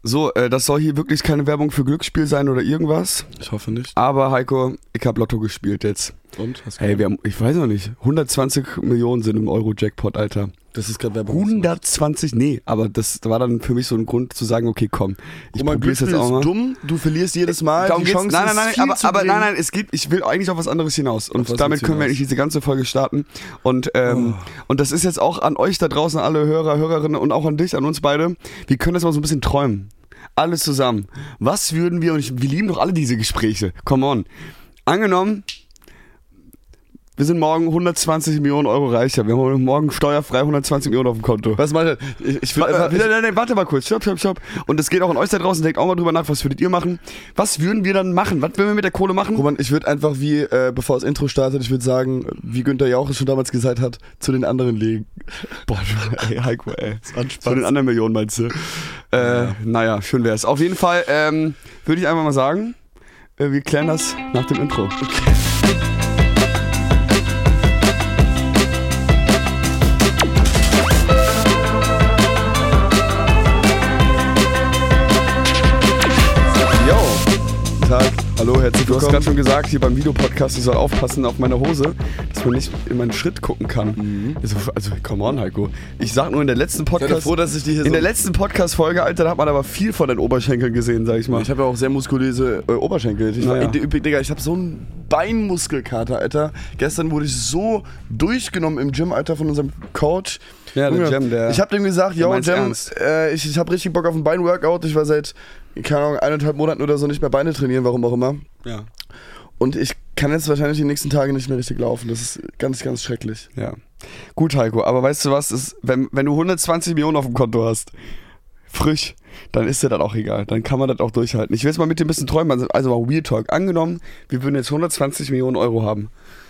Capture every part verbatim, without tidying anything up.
So, äh, das soll hier wirklich keine Werbung für Glücksspiel sein oder irgendwas. Ich hoffe nicht. Aber Heiko, ich habe Lotto gespielt jetzt. Und? Hast du Hey, wir haben, ich weiß noch nicht, hundertzwanzig Millionen sind im Euro-Jackpot, Alter. Das ist gerade Werbung. hundertzwanzig? Nee, aber das war dann für mich so ein Grund zu sagen, okay, komm, ich probier's jetzt auch mal. Ist dumm, du verlierst jedes Mal, Darum die geht's. Chance Nein, nein, nein, ist viel aber, zu aber gering. nein, nein, es geht, ich will eigentlich auf was anderes hinaus. Und was damit willst du können wir hinaus? eigentlich diese ganze Folge starten. Und, ähm, oh. und das ist jetzt auch an euch da draußen, alle Hörer, Hörerinnen und auch an dich, an uns beide. Wir können das mal so ein bisschen träumen. Alles zusammen. Was würden wir, und ich, wir lieben doch alle diese Gespräche, come on. Angenommen, wir sind morgen hundertzwanzig Millionen Euro reicher. Wir haben morgen steuerfrei hundertzwanzig Millionen auf dem Konto. Was meint ihr? Ich, ich will Warte, einfach, nein, nein, nein, warte mal kurz. Stopp, stopp, stopp. Und das geht auch an euch da draußen. Denkt auch mal drüber nach, was würdet ihr machen? Was würden wir dann machen? Was würden wir mit der Kohle machen? Roman, ich würde einfach wie, äh, bevor das Intro startet, ich würde sagen, wie Günther Jauch es schon damals gesagt hat, zu den anderen legen. Boah, ey, Heiko, ey. Das war ein Spaß. Zu den anderen Millionen meinst du? Äh, ja. Naja, schön wär's. Auf jeden Fall ähm, würde ich einfach mal sagen, äh, wir klären das nach dem Intro. Okay. Tag. Hallo, herzlich willkommen. Du hast gerade schon gesagt, hier beim Videopodcast, ich soll aufpassen auf meine Hose, dass man nicht in meinen Schritt gucken kann. Mhm. Also, also, come on, Heiko. Ich sag nur in der letzten Podcast... Ich bin froh, dass ich die hier In so der letzten Podcast-Folge, Alter, da hat man aber viel von den Oberschenkeln gesehen, sag ich mal. Ich habe ja auch sehr muskulöse äh, Oberschenkel. Ich, naja. war, ey, Digga, ich habe so einen Beinmuskelkater, Alter. Gestern wurde ich so durchgenommen im Gym, Alter, von unserem Coach. Ja, der Jam, der... Ich habe dem gesagt, yo, Jam, äh, ich, ich habe richtig Bock auf ein Beinworkout. Ich war seit, keine Ahnung, eineinhalb Monaten oder so nicht mehr Beine trainieren, warum auch immer. Ja. Und ich kann jetzt wahrscheinlich die nächsten Tage nicht mehr richtig laufen. Das ist ganz, ganz schrecklich. Ja. Gut, Heiko, aber weißt du was, ist, wenn, wenn du hundertzwanzig Millionen auf dem Konto hast, frisch, dann ist dir das auch egal. Dann kann man das auch durchhalten. Ich will jetzt mal mit dir ein bisschen träumen. Also mal Real Talk. Angenommen, wir würden jetzt hundertzwanzig Millionen Euro haben.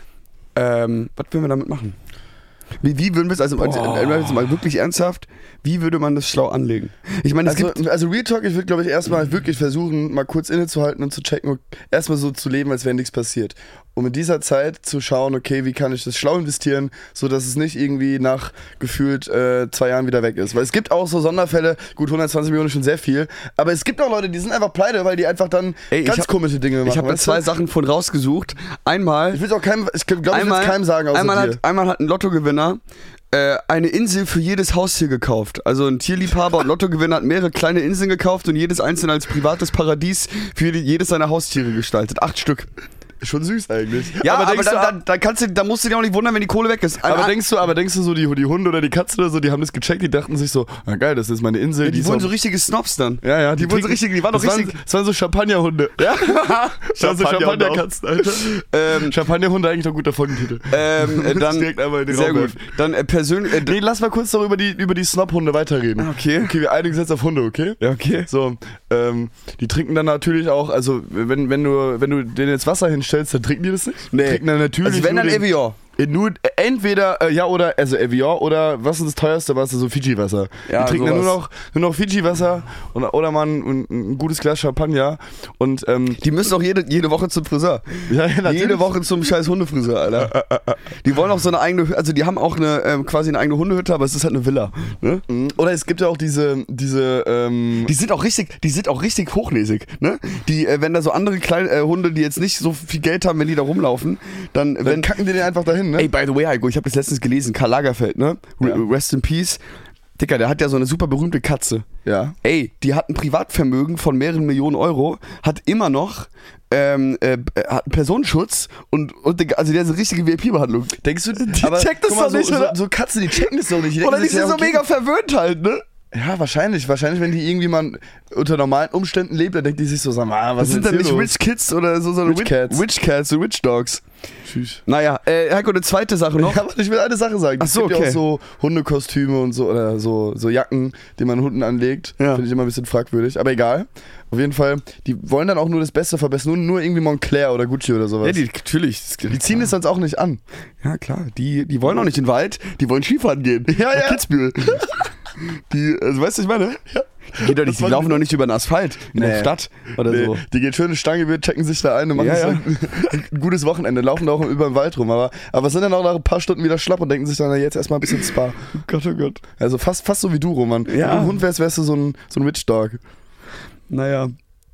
Ähm, was würden wir damit machen? Wie, wie würden wir es, also oh. also mal wirklich ernsthaft, wie würde man das schlau anlegen? Ich meine, es also, gibt... Also Real Talk, ich würde glaube ich erstmal wirklich versuchen, mal kurz innezuhalten und zu checken und erstmal so zu leben, als wäre nichts passiert. Um in dieser Zeit zu schauen, okay, wie kann ich das schlau investieren, sodass es nicht irgendwie nach gefühlt äh, zwei Jahren wieder weg ist. Weil es gibt auch so Sonderfälle, gut, hundertzwanzig Millionen ist schon sehr viel, aber es gibt auch Leute, die sind einfach pleite, weil die einfach dann Ey, ganz hab, komische Dinge machen. Ich habe zwei du? Sachen von rausgesucht. Einmal... Ich will es auch keinem, ich glaube, ich will es keinem sagen, außer einmal dir. Hat, einmal hat ein Lottogewinner äh, eine Insel für jedes Haustier gekauft. Also ein Tierliebhaber und Lottogewinner hat mehrere kleine Inseln gekauft und jedes einzelne als privates Paradies für jedes seiner Haustiere gestaltet. Acht Stück. Schon süß eigentlich. Ja, aber, aber dann, du, dann, dann, kannst du, dann musst du dir auch nicht wundern, wenn die Kohle weg ist. Aber, aber denkst du, aber denkst du so, die, die Hunde oder die Katzen oder so, die haben das gecheckt, die dachten sich so, na geil, das ist meine Insel. Ja, die, die wurden so, so richtige Snobs dann. Ja, ja, die, die wurden so richtig, die waren doch richtig. Waren, das waren so Champagnerhunde. Ja, das waren so Champagnerkatzen, Alter. ähm, Champagnerhunde eigentlich noch ein guter Folgentitel. Ähm, äh, dann, direkt einmal in den sehr Raum gut. werfen. Dann äh, persönlich. Äh, nee, lass mal kurz noch über die, über die Snob-Hunde weiterreden. Okay. Okay, wir einigen uns jetzt auf Hunde, okay? Ja, okay. So, ähm, die trinken dann natürlich auch, also wenn, wenn du, wenn du denen jetzt Wasser hinstellst, dann trinken die das nicht? Nee. Trinken dann natürlich also wenn dann den, Evian. Nur entweder, äh, ja oder, also Evian oder was ist das teuerste Wasser? So Fiji-Wasser. Ja, die trinken sowas. dann nur noch, nur noch Fiji-Wasser und, oder mal ein, ein gutes Glas Champagner. Und, ähm, die müssen auch jede, jede Woche zum Friseur. Ja, ja, jede Woche zum scheiß Hundefriseur, Alter. Die wollen auch so eine eigene, also die haben auch eine, ähm, quasi eine eigene Hundehütte, aber es ist halt eine Villa. Ne? Oder es gibt ja auch diese, diese, ähm Die sind auch richtig, die sind auch richtig hochnäsig, ne? Die, äh, wenn da so andere kleine äh, Hunde, die jetzt nicht so viel Geld haben, wenn die da rumlaufen, dann, dann wenn, kacken die den einfach dahin, ne? Ey, by the way, Heiko, ich habe das letztens gelesen, Karl Lagerfeld, ne? Ja. Rest in Peace. Dicker, der hat ja so eine super berühmte Katze. Ja. Ey, die hat ein Privatvermögen von mehreren Millionen Euro, hat immer noch ähm, äh, hat einen Personenschutz und, und also der ist eine richtige V I P-Behandlung. Denkst du, die aber, checkt das mal, doch nicht, so, oder? So, so Katzen, die checken das doch nicht. Die oder die sind sind ja, so okay. mega verwöhnt halt, ne? Ja, wahrscheinlich. Wahrscheinlich, wenn die irgendwie mal unter normalen Umständen lebt, dann denkt die sich so, sag mal, was das sind dann nicht los? Rich Kids oder so, so Rich Witch, Cats. Witch Cats, so Witch Dogs. Tschüss. Naja, äh, Heiko, eine zweite Sache noch. Ja, ich will eine Sache sagen. Ach so, es gibt okay. ja auch so Hundekostüme und so, oder so, so Jacken, die man Hunden anlegt. Ja. Finde ich immer ein bisschen fragwürdig, aber egal. Auf jeden Fall, die wollen dann auch nur das Beste verbessern, nur, nur irgendwie Moncler oder Gucci oder sowas. Ja, die, natürlich. Die ziehen das sonst auch nicht an. Ja, klar. Die, die wollen auch nicht in den Wald, die wollen Skifahren gehen. Ja, Nach ja. Kitzbühel. Die, also weißt du, ich meine? Ja. Die, geht doch nicht, die laufen doch nicht über den Asphalt in nee. der Stadt oder nee. so. Die gehen schön eine Stange, wir checken sich da ein und machen ja, ja, ja. ein, ein gutes Wochenende, laufen da auch über den Wald rum, aber, aber sind dann auch nach ein paar Stunden wieder schlapp und denken sich dann, na, jetzt erstmal ein bisschen Spa. Oh Gott, oh Gott. Also fast, fast so wie du, Roman. Ja. Wenn du ein Hund wärst, wärst du so ein, so ein Witch Dog. Naja.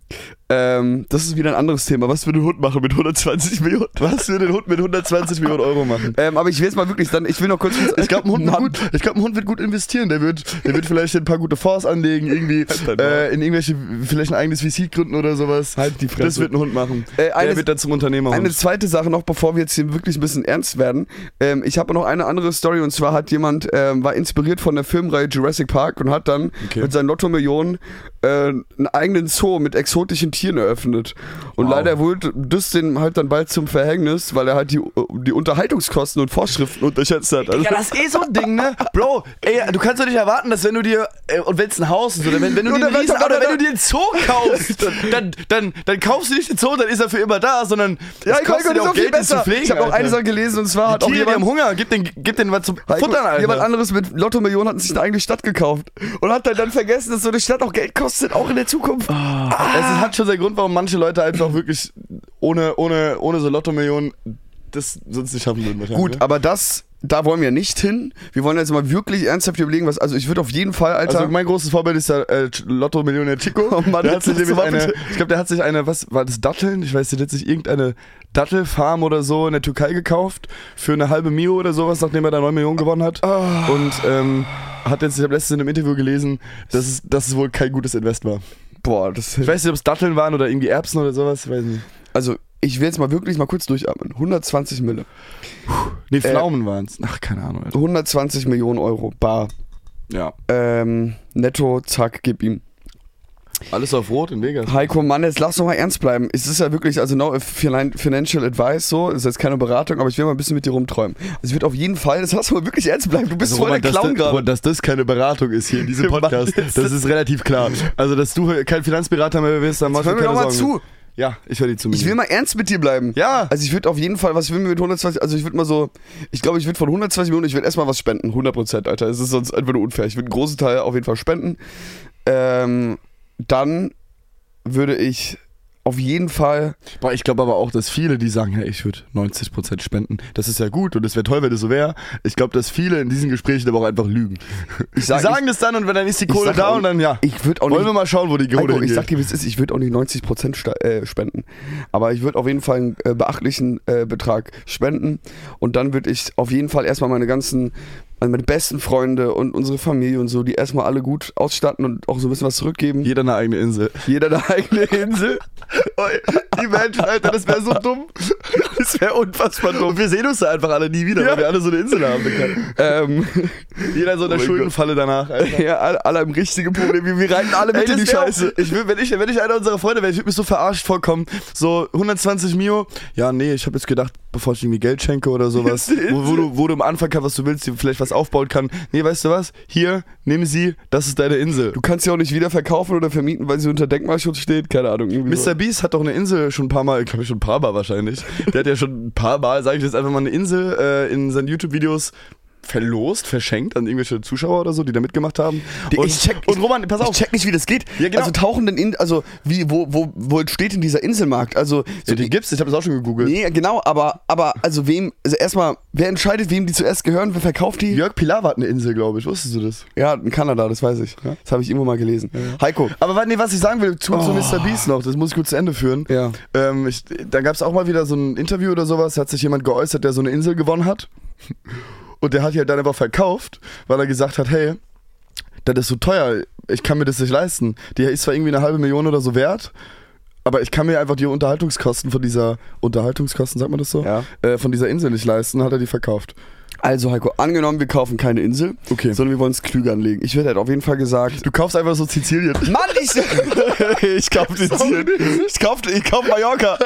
Ähm, das ist wieder ein anderes Thema. Was würde ein Hund machen mit hundertzwanzig Millionen? Was würde ein Hund mit hundertzwanzig Millionen Euro machen? Ähm, aber ich will jetzt mal wirklich dann, ich will noch kurz... Ich glaube, ein, Hund wird gut- ich glaub, ein Hund wird gut investieren. Der wird, der wird vielleicht ein paar gute Fonds anlegen, irgendwie äh, in irgendwelche, vielleicht ein eigenes V C gründen oder sowas. Halt die Fresse. Das wird ein Hund machen. Äh, eine- der wird dann zum Unternehmerhund. Eine zweite Sache noch, bevor wir jetzt hier wirklich ein bisschen ernst werden. Ähm, ich habe noch eine andere Story und zwar hat jemand, ähm, war inspiriert von der Filmreihe Jurassic Park und hat dann Okay. mit seinen Lotto-Millionen äh, einen eigenen Zoo mit exotischen Tieren eröffnet. Und Wow. leider wurde das dem halt dann bald zum Verhängnis, weil er halt die, die Unterhaltungskosten und Vorschriften unterschätzt hat. Also, Ja, das ist eh so ein Ding, ne? Bro, ey, du kannst doch nicht erwarten, dass wenn du dir, äh, und wenn es ein Haus ist, oder wenn, wenn du dir Oder einen wenn- Riesen, oder oder wenn wenn- du dir einen Zoo kaufst, dann, dann, dann kaufst du nicht den Zoo, dann ist er für immer da, sondern ja, es ich kostet dir auch auch Geld, den zu pflegen. Ich habe auch Alter. eine Sache gelesen und zwar hat Die auch Tiere, die haben jemand... Hunger, gib den, gib den was zum Futtern, Alter. Jemand anderes mit Lotto-Millionen hat sich eine eigene Stadt gekauft und hat dann, dann vergessen, dass so eine Stadt auch Geld kostet, auch in der Zukunft. Ah. Es hat schon seinen Grund, warum manche Leute einfach wirklich ohne, ohne, ohne so Lotto-Millionen das sonst nicht schaffen würden. wahrscheinlich, Gut, ne? aber das, da wollen wir nicht hin. Wir wollen jetzt mal wirklich ernsthaft überlegen, was, also ich würde auf jeden Fall, Alter... Also mein großes Vorbild ist der äh, Lotto-Millionär Chico. Oh Mann, der hat jetzt sich sagst nämlich du mal eine, bitte. ich glaube, der hat sich eine, was war das, Datteln? Ich weiß nicht, der hat sich irgendeine Dattelfarm oder so in der Türkei gekauft für eine halbe Mio oder sowas, nachdem er da neun Millionen gewonnen hat. Oh. Und ähm, hat jetzt, ich habe letztens in einem Interview gelesen, dass es, dass es wohl kein gutes Invest war. Boah, das... Ich weiß nicht, ob es Datteln waren oder irgendwie Erbsen oder sowas, ich weiß nicht. Also, ich will jetzt mal wirklich mal kurz durchatmen. hundertzwanzig Mille. Nee, Pflaumen waren es. Ach, keine Ahnung. Alter. hundertzwanzig Millionen Euro, bar. Ja. Ähm, netto, zack, gib ihm. Alles auf Rot in Vegas. Heiko, Mann, jetzt lass doch mal ernst bleiben. Es ist ja wirklich, also no financial advice so, ist jetzt keine Beratung, aber ich will mal ein bisschen mit dir rumträumen. Es wird auf jeden Fall, jetzt lass doch mal wirklich ernst bleiben. Du bist Also, voll Roman, der dass, Clown das, gerade. dass das keine Beratung ist hier in diesem Podcast, das ist relativ klar. Also, dass du kein Finanzberater mehr wirst, dann machst du Hör mir keine doch mal Sorgen. zu. Ja, ich höre dir zu. Ich will mal ernst mit dir bleiben. Ja. Also ich würde auf jeden Fall, was will mir mit hundertzwanzig, also ich würde mal so, ich glaube, ich würde von hundertzwanzig Millionen, ich würde erstmal was spenden, hundert Prozent, Alter. Es ist sonst einfach nur unfair. Ich würde einen großen Teil auf jeden Fall spenden. Ähm, dann würde ich auf jeden Fall... Boah, ich glaube aber auch, dass viele, die sagen, ja, ich würde neunzig Prozent spenden, das ist ja gut und es wäre toll, wenn das so wäre. Ich glaube, dass viele in diesen Gesprächen aber auch einfach lügen. Ich sag, die sagen das dann und wenn dann ist die ich Kohle sag da auch- und dann, ja, Ich würde auch wollen nicht... wir mal schauen, wo die Kohle Heiko, ich hingeht. sag dir, wie es ist, ich würde auch nicht neunzig Prozent sta- äh, spenden. Aber ich würde auf jeden Fall einen äh, beachtlichen äh, Betrag spenden. Und dann würde ich auf jeden Fall erstmal meine ganzen, also meine besten Freunde und unsere Familie und so, die erstmal alle gut ausstatten und auch so ein bisschen was zurückgeben. Jeder eine eigene Insel. Jeder eine eigene Insel. Die Menschen, Alter, das wäre so dumm. Das wäre unfassbar dumm. Und wir sehen uns da einfach alle nie wieder, Ja. weil wir alle so eine Insel haben. Ähm, Jeder so in der Oh mein Schuldenfalle danach, Alter. ja, alle, alle im richtigen Problem. Wir, wir reiten alle mit Ey, in die das wär Scheiße. Auch, ich will, wenn, ich, wenn ich einer unserer Freunde wäre, ich würde mich so verarscht vorkommen. So hundertzwanzig Mio. Ja, nee, ich habe jetzt gedacht, bevor ich irgendwie Geld schenke oder sowas, wo, wo, du, wo du am Anfang kannst, was du willst, dir vielleicht was aufbauen kann. Nee, weißt du was? Hier, nimm sie, das ist deine Insel. Du kannst sie auch nicht wieder verkaufen oder vermieten, weil sie unter Denkmalschutz steht. Keine Ahnung. irgendwie so. Mister Beast hat doch eine Insel schon ein paar Mal, glaube ich schon ein paar Mal wahrscheinlich. Der hat ja schon ein paar Mal, sage ich jetzt einfach mal, eine Insel äh, in seinen YouTube-Videos verlost, verschenkt an irgendwelche Zuschauer oder so, die da mitgemacht haben. Die- Und, ich check- und Roman, pass auf. Ich check nicht, wie das geht. Ja, genau. Also tauchen denn in, also wie, wo, wo, wo steht denn dieser Inselmarkt? Also so Ja, die gibt's, ich habe das auch schon gegoogelt. nee, genau, aber, aber also wem, also erstmal, wer entscheidet, wem die zuerst gehören, wer verkauft die? Jörg Pilawa hat eine Insel, glaube ich. Wusstest du das? Ja, in Kanada, das weiß ich. Das habe ich irgendwo mal gelesen. Heiko. Aber warte, nee, was ich sagen will, zu, zu Oh. Mister Beast noch, das muss ich kurz zu Ende führen. Ja. Ähm, ich, da gab es auch mal wieder so ein Interview oder sowas, da hat sich jemand geäußert, der so eine Insel gewonnen hat. Und der hat die halt dann einfach verkauft, weil er gesagt hat, hey, das ist so teuer, ich kann mir das nicht leisten. Die ist zwar irgendwie eine halbe Million oder so wert, aber ich kann mir einfach die Unterhaltungskosten von dieser, Unterhaltungskosten, sagt man das so? Ja. Äh, von dieser Insel nicht leisten, hat er die verkauft. Also Heiko, angenommen, wir kaufen keine Insel, Okay. sondern wir wollen es klüger anlegen. Ich hätte halt auf jeden Fall gesagt, Du kaufst einfach so Sizilien. Mann, ich, ich kauf Sizilien. Ich kauf, ich kauf Mallorca.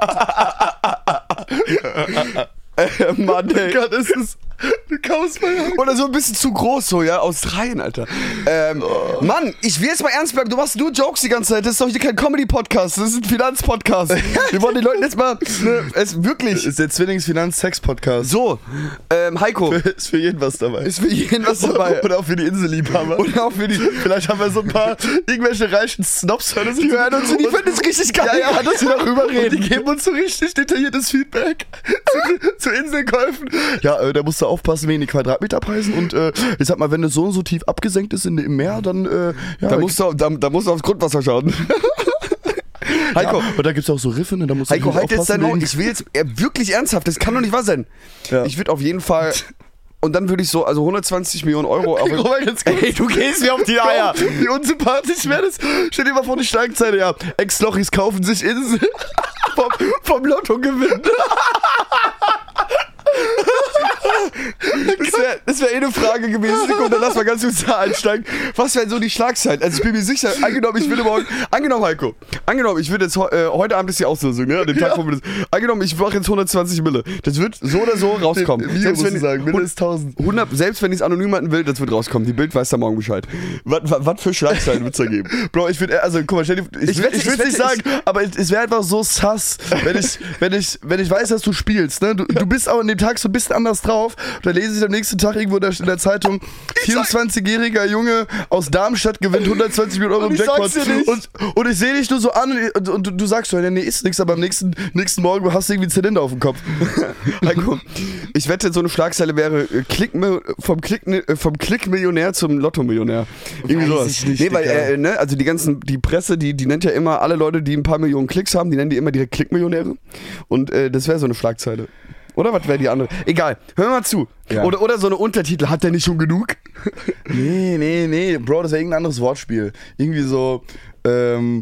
äh, Mann, ey. Gott, ist es. Du kaufst Mallorca. Oder so ein bisschen zu groß, so, ja, Australien, Alter. Ähm, Mann, ich will jetzt mal ernst bleiben, du machst nur Jokes die ganze Zeit, das ist doch hier kein Comedy-Podcast, das ist ein Finanzpodcast. Wir wollen den Leuten jetzt mal, ne, es wirklich, Das ist der Zwillings-Finanz-Sex-Podcast. so, ähm, Heiko, Ist für jeden was dabei. ist für jeden was dabei. Oder auch für die Inselliebhaber. Und auch für die, Vielleicht haben wir so ein paar irgendwelche reichen Snobs hören die hören uns und die finden es richtig geil, Ja, ja, dass wir darüber und die reden. geben uns so richtig detailliertes Feedback zu, zu Inselkäufen. Ja, äh, da musst du aufpassen, wenig Quadratmeterpreisen und äh, ich sag mal, wenn es so und so tief abgesenkt ist in, im Meer, dann äh, ja, Da musst du, da, da musst du aufs Grundwasser schauen. Heiko, ja, und da gibt's auch so Riffe, ne? Da musst du Heiko, halt jetzt dein wegen- Maul. Ich will jetzt äh, wirklich ernsthaft, das kann doch nicht wahr sein. Ja. Ich würde auf jeden Fall, und dann würde ich so, also hundertzwanzig Millionen Euro. Aber, Guck mal, ganz kurz. ey, du gehst mir auf die Eier. Wie unsympathisch wäre das? Stell dir mal vor, die Schlagzeile, ja, Ex-Lochis kaufen sich Insel vom, vom Lottogewinn. Das wäre das wär eh eine Frage gewesen. Sekunde, lass mal ganz kurz da einsteigen. Was wären so die Schlagzeilen? Also ich bin mir sicher, angenommen, ich würde morgen, angenommen Heiko, angenommen, ich würde jetzt, äh, heute Abend ist die Auslösung, ne? An dem Tag, Ja. wo wir das, angenommen, ich mache jetzt hundertzwanzig Mille. Das wird so oder so rauskommen. Wie Selbst musst wenn du sagen, Mille ist tausend. hundert, selbst wenn ich es anonym halten will, das wird rauskommen. Die Bild weiß da morgen Bescheid. Was, was, was für Schlagzeilen wird es da geben? Bro, ich würde, also guck mal, stell dir, ich, Ich ich, wette, ich würde ich nicht wette, sagen, aber es, es wäre einfach so sass, wenn ich, wenn ich, wenn ich weiß, dass du spielst, ne? Du, du bist auch an dem Tag so ein bisschen anders drauf. Da lese ich am nächsten Tag irgendwo in der, in der Zeitung, vierundzwanzigjähriger Junge aus Darmstadt gewinnt hundertzwanzig Millionen Euro Und im ich Jackpot. sag's dir nicht. Und, und ich sehe dich nur so an und, und, und du sagst so, ja, nee, ist nix, aber am nächsten, nächsten Morgen hast du irgendwie einen Zylinder auf dem Kopf. Heiko, ich wette, so eine Schlagzeile wäre äh, Klick, vom, Klick, äh, vom Klickmillionär zum Lottomillionär. Irgendwie Weiß sowas. ich nicht, nee, weil, Digga. äh, ne, also die ganzen, die Presse, die, die nennt ja immer alle Leute, die ein paar Millionen Klicks haben, die nennen die immer direkt Klickmillionäre. Und äh, das wäre so eine Schlagzeile. Oder was wäre die andere? Egal, hör mal zu. Ja. Oder, oder so eine Untertitel, hat der nicht schon genug? Nee, nee, nee, Bro, das wäre irgendein anderes Wortspiel. Irgendwie so, ähm,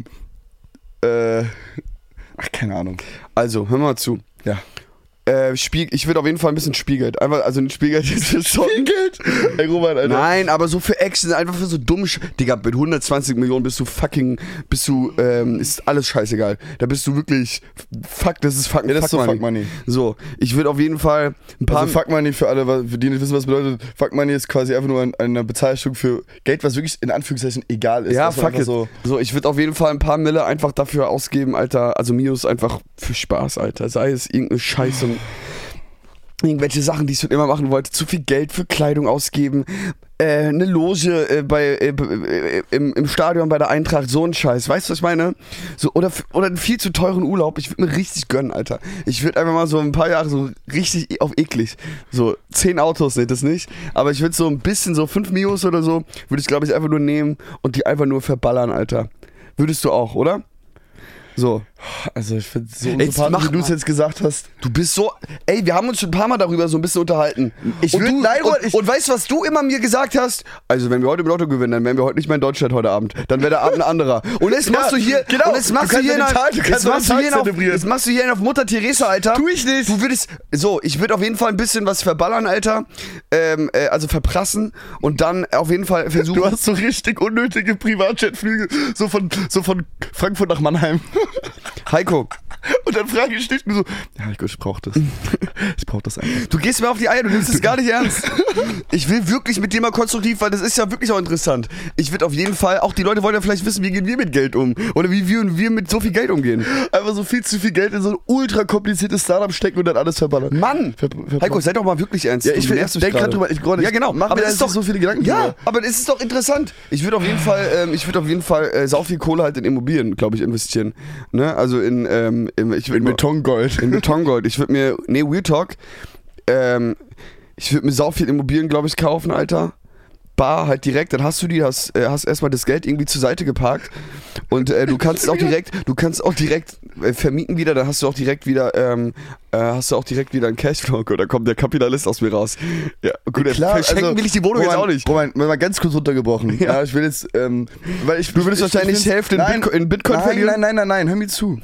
äh, ach, keine Ahnung. Also, hör mal zu. Ja. Äh, Spiel, ich würde auf jeden Fall ein bisschen Spielgeld. Einfach, also ein Spielgeld ist für Zocken. Geld? Ey, Roman, Alter. Nein, aber so für Action, einfach für so dumme Sch Digga, mit hundertzwanzig Millionen bist du fucking, bist du, ähm, ist alles scheißegal. Da bist du wirklich, fuck, das ist fucking Ja, das ist fuck, so money. Fuck Money. So, ich würde auf jeden Fall ein paar... Also Fuck Money für alle, für die nicht wissen, was bedeutet. Fuck Money ist quasi einfach nur ein, eine Bezeichnung für Geld, was wirklich in Anführungszeichen egal ist. ja, dass man fuck einfach it. so. So, ich würde auf jeden Fall ein paar Mille einfach dafür ausgeben, Alter. Also Mios einfach für Spaß, Alter. Sei es irgendeine Scheiße und irgendwelche Sachen, die ich schon immer machen wollte. Zu viel Geld für Kleidung ausgeben. Äh, eine Loge äh, bei, äh, äh, im, im Stadion bei der Eintracht, so ein Scheiß. Weißt du, was ich meine? So, oder, oder einen viel zu teuren Urlaub. Ich würde mir richtig gönnen, Alter. Ich würde einfach mal so ein paar Jahre so richtig auf eklig. So zehn Autos, ne, das nicht. Aber ich würde so ein bisschen, so fünf Mios oder so, würde ich glaube ich einfach nur nehmen und die einfach nur verballern, Alter. Würdest du auch, oder? So. Also ich finde so Jetzt unsympathisch, mach wie du es mal. jetzt gesagt hast. Du bist so. Ey, wir haben uns schon ein paar Mal darüber so ein bisschen unterhalten. Ich und, würd- du, nein, Robert, und, ich- und weißt du, was du immer mir gesagt hast? Also, wenn wir heute im Lotto gewinnen, dann wären wir heute nicht mehr in Deutschland heute Abend. Dann wäre der Abend ein anderer. Und jetzt machst Ja, du hier. genau. Und jetzt Du machst du, kannst hier deine in Tag- du jetzt kannst machst du deinen hier Tag auf, zelebrieren. jetzt machst du hier auf Mutter Teresa, Alter. Tu ich nicht. Du würdest. So, ich würde auf jeden Fall ein bisschen was verballern, Alter. Ähm, äh, also verprassen. Und dann auf jeden Fall versuchen. Du hast so richtig unnötige Privatjetflüge, so von, so von Frankfurt nach Mannheim. Heiko, Und dann frage ich dich nur so, ja, Heiko, ich brauch das. Ich brauch das einfach. du gehst mir auf die Eier, du nimmst es gar nicht ernst. Ich will wirklich mit dir mal konstruktiv, weil das ist ja wirklich auch interessant. Ich würde auf jeden Fall, auch die Leute wollen ja vielleicht wissen, wie gehen wir mit Geld um? Oder wie wir, wir mit so viel Geld umgehen. Einfach so viel zu viel Geld in so ein ultra kompliziertes Startup stecken und dann alles verballern. Mann! Ver- ver- Heiko, sei doch mal wirklich ernst. Ja, ich Du will- nervst mich denk grad gerade. drüber, ich- gerade- Ja, genau. mach mir Aber da das jetzt nicht so viele Gedanken Ja, drüber. aber das ist doch interessant. Ich würde auf jeden Fall, ähm, ich würde auf jeden Fall äh, sau viel Kohle halt in Immobilien, glaube ich, investieren. Ne? Also in, ähm, in, ich würd In mal- Betongold. In Betongold. Ich würde mir, nee, Real Talk, ähm, ich würde mir sau viel Immobilien, glaube ich, kaufen, Alter. Bar halt direkt, dann hast du die, hast, äh, hast erstmal das Geld irgendwie zur Seite geparkt und äh, du kannst auch direkt, du kannst auch direkt äh, vermieten wieder, dann hast du auch direkt wieder, ähm, äh, hast du auch direkt wieder einen Cashflow, da kommt der Kapitalist aus mir raus. Ja, gut, Klar, verschenken also, will ich die Wohnung Roman, jetzt auch nicht. Roman, mal ganz kurz runtergebrochen. Ja. Ja, ich will jetzt, ähm, weil ich, Du würdest ich, wahrscheinlich ich die Hälfte in nein, Bitcoin- in Bitcoin nein, verlieren? Nein, nein, nein, nein, hör mir zu.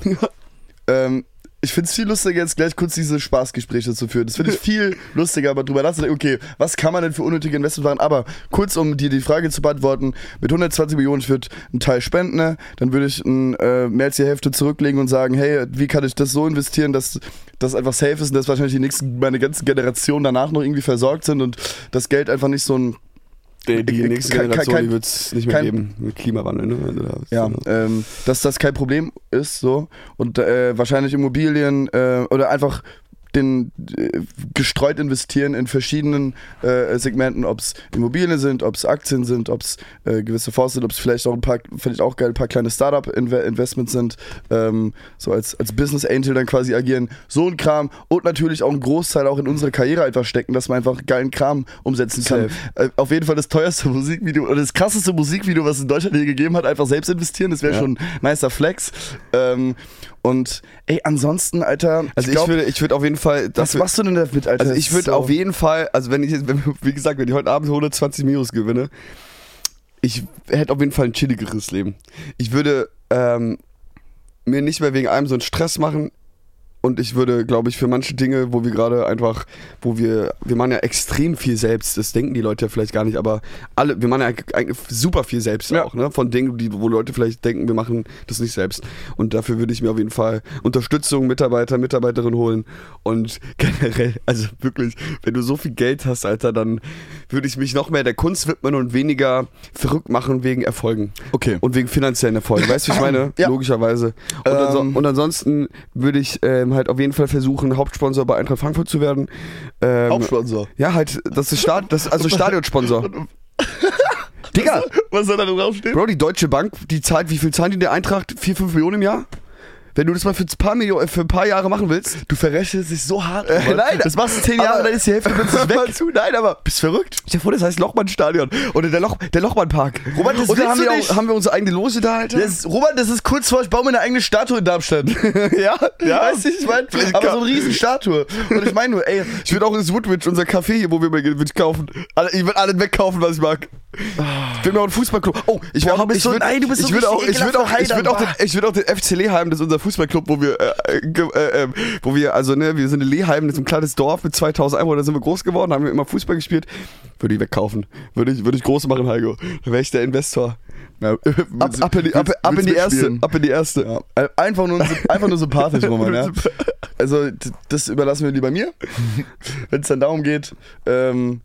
ähm, ich finde es viel lustiger, jetzt gleich kurz diese Spaßgespräche zu führen. Das finde ich viel lustiger, aber drüber nachzudenken, okay, was kann man denn für unnötige Investments machen? Aber kurz, um dir die Frage zu beantworten, mit hundertzwanzig Millionen, ich würde einen Teil spenden, ne? Dann würde ich ein, äh, mehr als die Hälfte zurücklegen und sagen, hey, wie kann ich das so investieren, dass das einfach safe ist und dass wahrscheinlich die nächsten, meine ganzen Generationen danach noch irgendwie versorgt sind und das Geld einfach nicht so ein Die, die Kein- nächste kein- Generation, kein- die wird es nicht mehr kein- geben. Mit Klimawandel, ne? Also da- Ja, so. ähm, dass das kein Problem ist, so. Und äh, wahrscheinlich Immobilien äh, oder einfach den äh, gestreut investieren in verschiedenen äh, Segmenten, ob es Immobilien sind, ob es Aktien sind, ob es äh, gewisse Fonds sind, ob es vielleicht auch ein paar, vielleicht auch geil, ein paar kleine Startup-Investments sind, ähm, so als, als Business Angel dann quasi agieren, so ein Kram und natürlich auch einen Großteil auch in unsere Karriere einfach stecken, dass man einfach geilen Kram umsetzen kann. Äh, auf jeden Fall das teuerste Musikvideo oder das krasseste Musikvideo, was es in Deutschland je gegeben hat, einfach selbst investieren, das wäre ja. schon ein nicer Flex. Ähm, und ey, ansonsten, Alter, also ich, glaub, ich würde ich würd auf jeden Fall... Was machst du denn damit, Alter? Also ich würde so auf jeden Fall, also wenn ich jetzt, wie gesagt, wenn ich heute Abend hundertzwanzig Minus gewinne, ich hätte auf jeden Fall ein chilligeres Leben. Ich würde ähm, mir nicht mehr wegen einem so einen Stress machen. Und ich würde, glaube ich, für manche Dinge, wo wir gerade einfach, wo wir, wir machen ja extrem viel selbst, das denken die Leute ja vielleicht gar nicht, aber alle, wir machen ja eigentlich super viel selbst ja. auch, ne? Von Dingen, die, wo Leute vielleicht denken, wir machen das nicht selbst. Und dafür würde ich mir auf jeden Fall Unterstützung, Mitarbeiter, Mitarbeiterin holen. Und generell, also wirklich, wenn du so viel Geld hast, Alter, dann würde ich mich noch mehr der Kunst widmen und weniger verrückt machen wegen Erfolgen. Okay. Und wegen finanziellen Erfolgen. Weißt du, wie ich meine? Ja. Logischerweise. Und, ähm. anso- und ansonsten würde ich ähm, halt auf jeden Fall versuchen, Hauptsponsor bei Eintracht Frankfurt zu werden. Ähm, Hauptsponsor? Ja, halt, das ist Start, das, also Stadionsponsor. Digga! Was soll da draufstehen? Bro, die Deutsche Bank, die zahlt, wie viel zahlen die der Eintracht? vier, fünf Millionen im Jahr? Wenn du das mal für ein paar, Millionen, für ein paar Jahre machen willst. Du verrechnest dich so hart. Äh, nein, das machst du zehn Jahre, dann ist die Hälfte plötzlich weg. Zu, nein, aber bist verrückt? Stell dir vor, das heißt Lochmann-Stadion. Oder der, Loch, der Lochmann-Park. Robert, das und dann willst haben du wir, nicht. Auch, haben wir unsere eigene Loge da, Alter. Das, Robert, das ist kurz vor, ich baue mir eine eigene Statue in Darmstadt. ja, ja. Weißt du, ich meine, aber so eine riesen Statue. Und ich meine nur, ey. Ich würde auch ins Woodwich, unser Café hier, wo wir mal gehen, würde ich kaufen. Ich würde alles wegkaufen, was ich mag. Ich will mir auch einen Fußballclub. Oh, ich wäre auch, ich so, würd, nein, du bist ich so würde auch, ich würde auch, ich würde auch, den, ich würde auch den F C Leheim, das ist unser Fußballclub, wo wir, äh, äh, äh, wo wir, also ne, wir sind in Leheim, das ist ein kleines Dorf mit zweitausend Einwohnern, da sind wir groß geworden, haben wir immer Fußball gespielt. Würde ich wegkaufen, würde ich, würde ich groß machen, Heiko. Da wäre ich der Investor. Ja, ab, ab, in die, ab, ab in die erste, ab in die erste. Ja. Einfach nur, einfach nur sympathisch, Roman, ja. Also das überlassen wir lieber mir, wenn es dann darum geht. Ähm,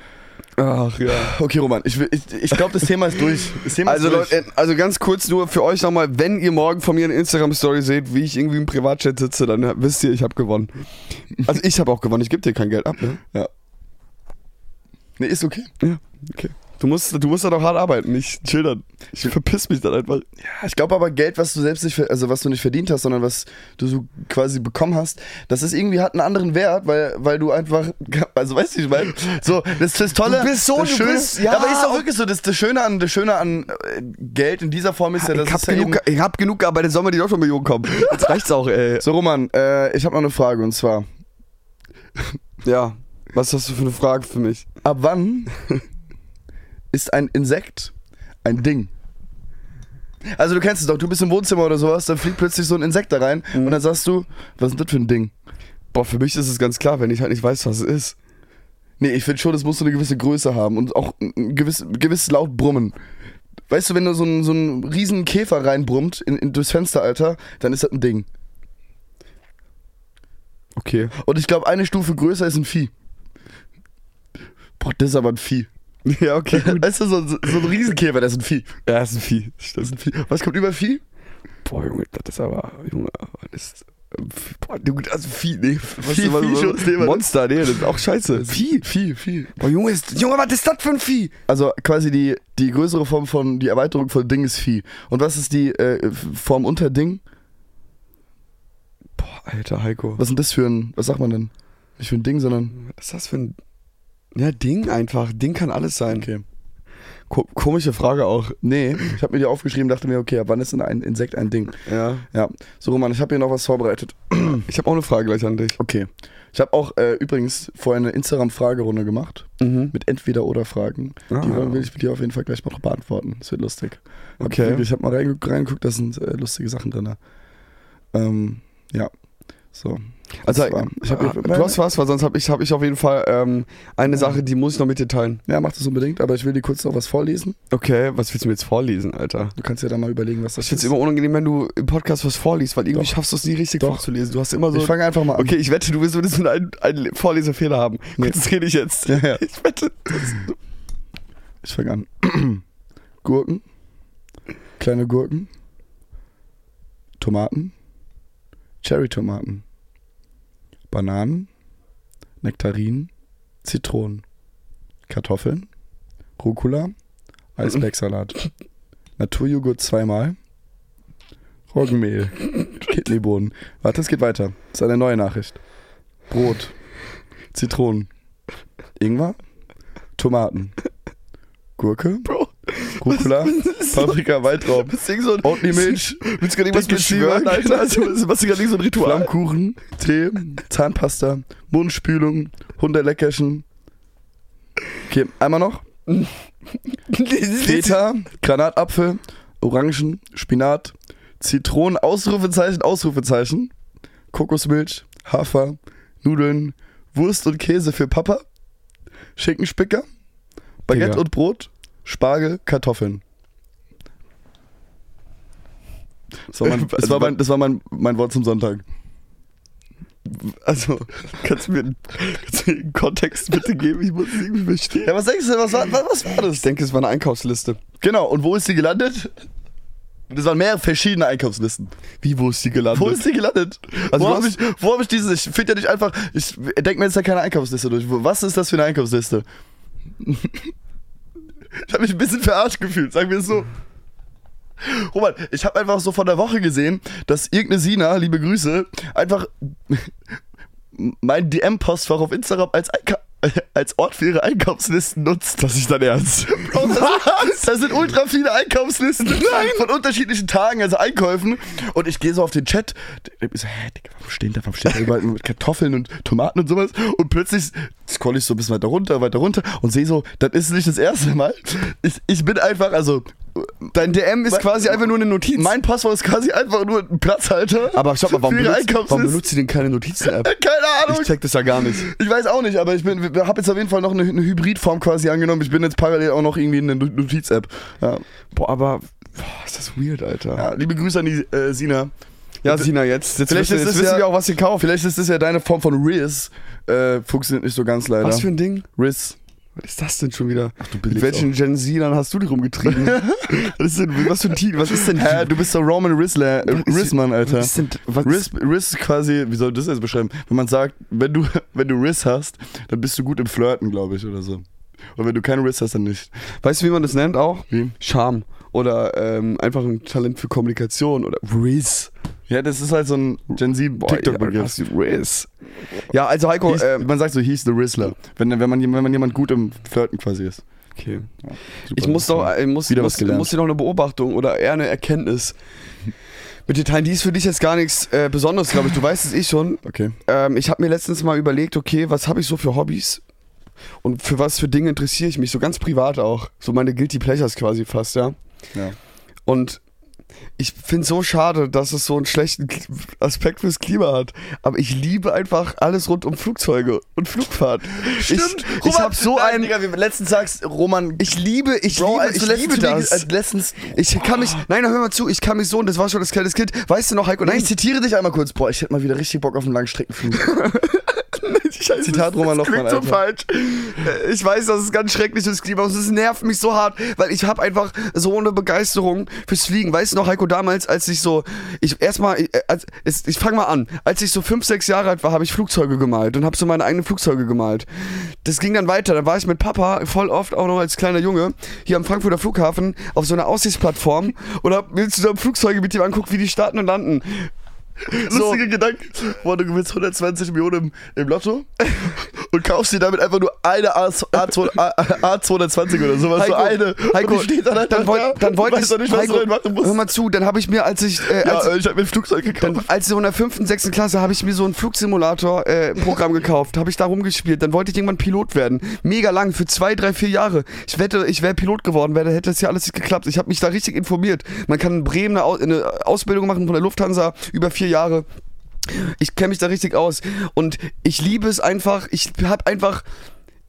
Ach ja. Okay, Roman, ich, ich, ich glaube, das Thema ist durch. Das Thema also, ist durch. Leute, also ganz kurz nur für euch nochmal, wenn ihr morgen von mir eine Instagram-Story seht, wie ich irgendwie im Privatchat sitze, dann wisst ihr, ich habe gewonnen. Also ich habe auch gewonnen, ich gebe dir kein Geld ab, ne? Ja. Nee, ist okay. Ja, okay. Du musst, du musst da doch hart arbeiten, nicht chillern. Ich verpiss mich dann einfach. Ja, ich glaube aber Geld, was du selbst nicht, also was du nicht verdient hast, sondern was du so quasi bekommen hast, das ist irgendwie hat einen anderen Wert, weil, weil du einfach, also weißt du, ich meine, so das, das Tolle, du bist so, das du Schöne, bist, ja, aber ist doch wirklich so, das, das Schöne an, das Schöne an Geld in dieser Form ist ja, dass ich hab es ja genug, eben, ich hab genug gearbeitet, soll man die doch schon Millionen kommen. Jetzt reicht's auch, ey. So Roman, äh, ich habe noch eine Frage und zwar, ja, was hast du für eine Frage für mich? Ab wann ist ein Insekt ein Ding? Also du kennst es doch, du bist im Wohnzimmer oder sowas, dann fliegt plötzlich so ein Insekt da rein mhm. und dann sagst du, was ist das für ein Ding? Boah, für mich ist es ganz klar, wenn ich halt nicht weiß, was es ist. Nee, ich finde schon, das muss so eine gewisse Größe haben und auch ein gewiss, gewiss laut brummen. Weißt du, wenn du so einen so einen riesen Käfer reinbrummt in, in, durchs Fenster, Alter, dann ist das ein Ding. Okay. Und ich glaube, eine Stufe größer ist ein Vieh. Boah, das ist aber ein Vieh. Ja, okay, gut. Weißt du, so, so ein Riesenkäfer, das ist ein Vieh. Ja, das ist ein Vieh. Das ist ein Vieh. Was kommt über Vieh? Boah, Junge, das ist aber, Junge, das ist, boah, das ist Vieh, nee. Was Vieh, ist, was, Vieh, was, Monster, nee, das ist auch scheiße. Das Vieh, Vieh, Vieh. Boah, Junge, ist, Junge, was ist das für ein Vieh? Also quasi die, die größere Form von, die Erweiterung von Ding ist Vieh. Und was ist die äh, Form unter Ding? Boah, Alter, Heiko. Was ist denn das für ein, was sagt man denn? Nicht für ein Ding, sondern... Was ist das für ein... Ja, Ding einfach. Ding kann alles sein. Okay. Ko- komische Frage auch. Nee, ich habe mir die aufgeschrieben, dachte mir, okay, ab wann ist denn ein Insekt ein Ding? Ja. Ja. So, Roman, ich habe hier noch was vorbereitet. Ich habe auch eine Frage gleich an dich. Okay. Ich habe auch äh, übrigens vorher eine Instagram-Fragerunde gemacht. Mhm. Mit Entweder-Oder-Fragen. Ah. Die wollen, will ich mit dir auf jeden Fall gleich mal noch beantworten. Das wird lustig. Okay. Hab, ich habe mal reingeguckt, reingeguckt, da sind äh, lustige Sachen drin. Ähm, ja. So. Also, war, ich hab, du hast was, weil sonst habe ich, hab ich auf jeden Fall ähm, eine ja. Sache, die muss ich noch mit dir teilen. Ja, mach das unbedingt, aber ich will dir kurz noch was vorlesen. Okay, was willst du mir jetzt vorlesen, Alter? Du kannst ja da mal überlegen, was das ich ist. Ich finde es immer unangenehm, wenn du im Podcast was vorliest, weil irgendwie Doch. schaffst du es nie richtig Doch. vorzulesen. Du hast immer so... Ich fange einfach mal an. Okay, ich wette, du wirst mindestens einen, einen Vorlesefehler haben. Nee. Konzentrier dich jetzt. Ja, ja. Ich wette. Ich fange an. Gurken. Kleine Gurken. Tomaten. Cherry-Tomaten. Bananen, Nektarinen, Zitronen, Kartoffeln, Rucola, Eisbergsalat, Naturjoghurt zweimal, Roggenmehl, Kidneybohnen. Warte, es geht weiter. Das ist eine neue Nachricht. Brot, Zitronen, Ingwer, Tomaten, Gurke, Bro. Rucola, Paprika, Weintrauben, So Oatly-Milch, willst du gerade irgendwas dicke beschwören, Zwiebeln, Alter? Also, was ist gerade so ein Ritual? Flammkuchen, Tee, Zahnpasta, Mundspülung, Hundeleckerchen. Okay, einmal noch. Feta, Granatapfel, Orangen, Spinat, Zitronen, Ausrufezeichen, Ausrufezeichen, Kokosmilch, Hafer, Nudeln, Wurst und Käse für Papa, Schinkenspicker, Baguette Digga. und Brot, Spargel, Kartoffeln. Das war mein, das war mein, das war mein, mein Wort zum Sonntag. Also, kannst du mir, kannst du mir einen Kontext bitte geben? Ich muss es irgendwie verstehen. Ja, was denkst du, was war, was, was war das? Ich denke, es war eine Einkaufsliste. Genau, und wo ist die gelandet? Das waren mehrere verschiedene Einkaufslisten. Wie, wo ist die gelandet? Wo ist die gelandet? Also wo du habe hast- ich, wo hab ich dieses, ich finde ja nicht einfach, ich denke mir jetzt da keine Einkaufsliste durch. Wo- Was ist das für eine Einkaufsliste? Ich habe mich ein bisschen verarscht gefühlt, sagen wir es so. Robert, ich habe einfach so von der Woche gesehen, dass irgendeine Sina, liebe Grüße, einfach mein D M-Postfach auf Instagram als, Einka als Ort für ihre Einkaufslisten nutzt. Das ist dein Ernst. Bro, das, das sind ultra viele Einkaufslisten von unterschiedlichen Tagen, also Einkäufen. Und ich gehe so auf den Chat. Ich so, hä, Digga, warum stehen da, warum steht da überall mit Kartoffeln und Tomaten und sowas? Und plötzlich scroll ich so ein bisschen weiter runter, weiter runter und sehe so, das ist nicht das erste Mal. Ich, ich bin einfach, also Dein D M ist Mein- quasi einfach nur eine Notiz. mein Passwort ist quasi einfach nur ein Platzhalter. aber schau mal, warum für ihre benutzt, warum Einkaufsliste. benutzt sie denn keine Notizen-App? Keine Ahnung. Ich check das ja gar nicht. Ich weiß auch nicht, aber ich bin, habe jetzt auf jeden Fall noch eine, eine Hybridform quasi angenommen. Ich bin jetzt parallel auch noch irgendwie in eine Notiz-App. Ja. Boah, aber boah, ist das weird, Alter. Ja, liebe Grüße an die äh, Sina. Ja, Sina, jetzt, jetzt, Vielleicht wissen, ist jetzt es wissen ja- wir auch, was ihr kauft. Vielleicht ist das ja deine Form von Riz. Äh, funktioniert nicht so ganz leider. Was für ein Ding? Riz. Was ist das denn schon wieder? Ach, du Mit belegst welchen Gen Z-Lern hast du die rumgetrieben? was, ist denn, was für ein Team? Was ist denn Hä, du bist so Roman Rizler, äh, Was ist- Rizman, Alter. Was ist denn, was Riz, Riz ist quasi, wie soll ich das jetzt beschreiben? Wenn man sagt, wenn du, wenn du Riz hast, dann bist du gut im Flirten, glaube ich, oder so. Und wenn du keinen Riz hast, dann nicht. Weißt du, wie man das nennt auch? Wie? Charme. Oder ähm, einfach ein Talent für Kommunikation. Oder Riz. Ja, das ist halt so ein Gen Z-TikTok-Begriff. Ja, Riz. Ja, also Heiko, He's- ähm, man sagt so, he's the Rizzler. Wenn, wenn, man, wenn man jemand gut im Flirten quasi ist. okay. Super. Ich muss doch, ich muss, Wieder muss, was gelernt. muss dir noch eine Beobachtung oder eher eine Erkenntnis mit dir teilen. Die ist für dich jetzt gar nichts äh, Besonderes, glaube ich. Du weißt es eh schon. Okay. Ähm, ich habe mir letztens mal überlegt, okay, was habe ich so für Hobbys? Und für was für Dinge interessiere ich mich? So ganz privat auch. So meine Guilty Pleasures quasi fast, ja. Ja. Und ich finde es so schade, dass es so einen schlechten K- Aspekt fürs Klima hat. Aber ich liebe einfach alles rund um Flugzeuge und Flugfahrt. Ich, ich habe so Nein, ein... Digga, wie letztens sagst, Roman, Ich liebe, ich Bro, liebe, als ich du letztens liebe zu mir das. ge- als letztens, Ich kann mich, nein, hör mal zu, ich kann mich so, und das war schon das kleine Kind, weißt du noch, Heiko, nein, nein, ich zitiere dich einmal kurz. Boah, ich hätte mal wieder richtig Bock auf einen Langstreckenflug. Scheiße, Zitat Roman das Lochmann, klingt so Alter. falsch. Äh, Ich weiß, das ist ganz schrecklich, das Klima, und es nervt mich so hart, weil ich habe einfach so eine Begeisterung fürs Fliegen. Weißt du noch, Heiko, damals, als ich so, ich erstmal, ich, als- es- ich fange mal an, als ich so fünf, sechs Jahre alt war, habe ich Flugzeuge gemalt und habe so meine eigenen Flugzeuge gemalt. Das ging dann weiter, da war ich mit Papa voll oft auch noch als kleiner Junge hier am Frankfurter Flughafen auf so einer Aussichtsplattform und hab mir zusammen Flugzeuge mit ihm anguckt, wie die starten und landen. Lustige Gedanken. Boah, du gewinnst hundertzwanzig Millionen im, im Lotto und kaufst dir damit einfach nur eine A zweihundertzwanzig oder sowas. So eine. Heiko, und die steht dann einfach dann wollte da dann und wollt weißt ich, doch nicht, was Heiko, du damit machen musst. hör mal zu, dann habe ich mir, als ich, äh, Ja, als, äh, ich habe mir ein Flugzeug gekauft. dann, als so in der fünften, sechsten Klasse habe ich mir so ein Flugsimulator-Programm gekauft, habe ich da rumgespielt, dann wollte ich irgendwann Pilot werden. Mega lang, für zwei, drei, vier Jahre. Ich wette, ich wäre Pilot geworden, wäre, hätte das ja alles nicht geklappt. Ich habe mich da richtig informiert. Man kann in Bremen eine, Au- eine Ausbildung machen von der Lufthansa über vier Jahre. Ich kenne mich da richtig aus und ich liebe es einfach, ich habe einfach,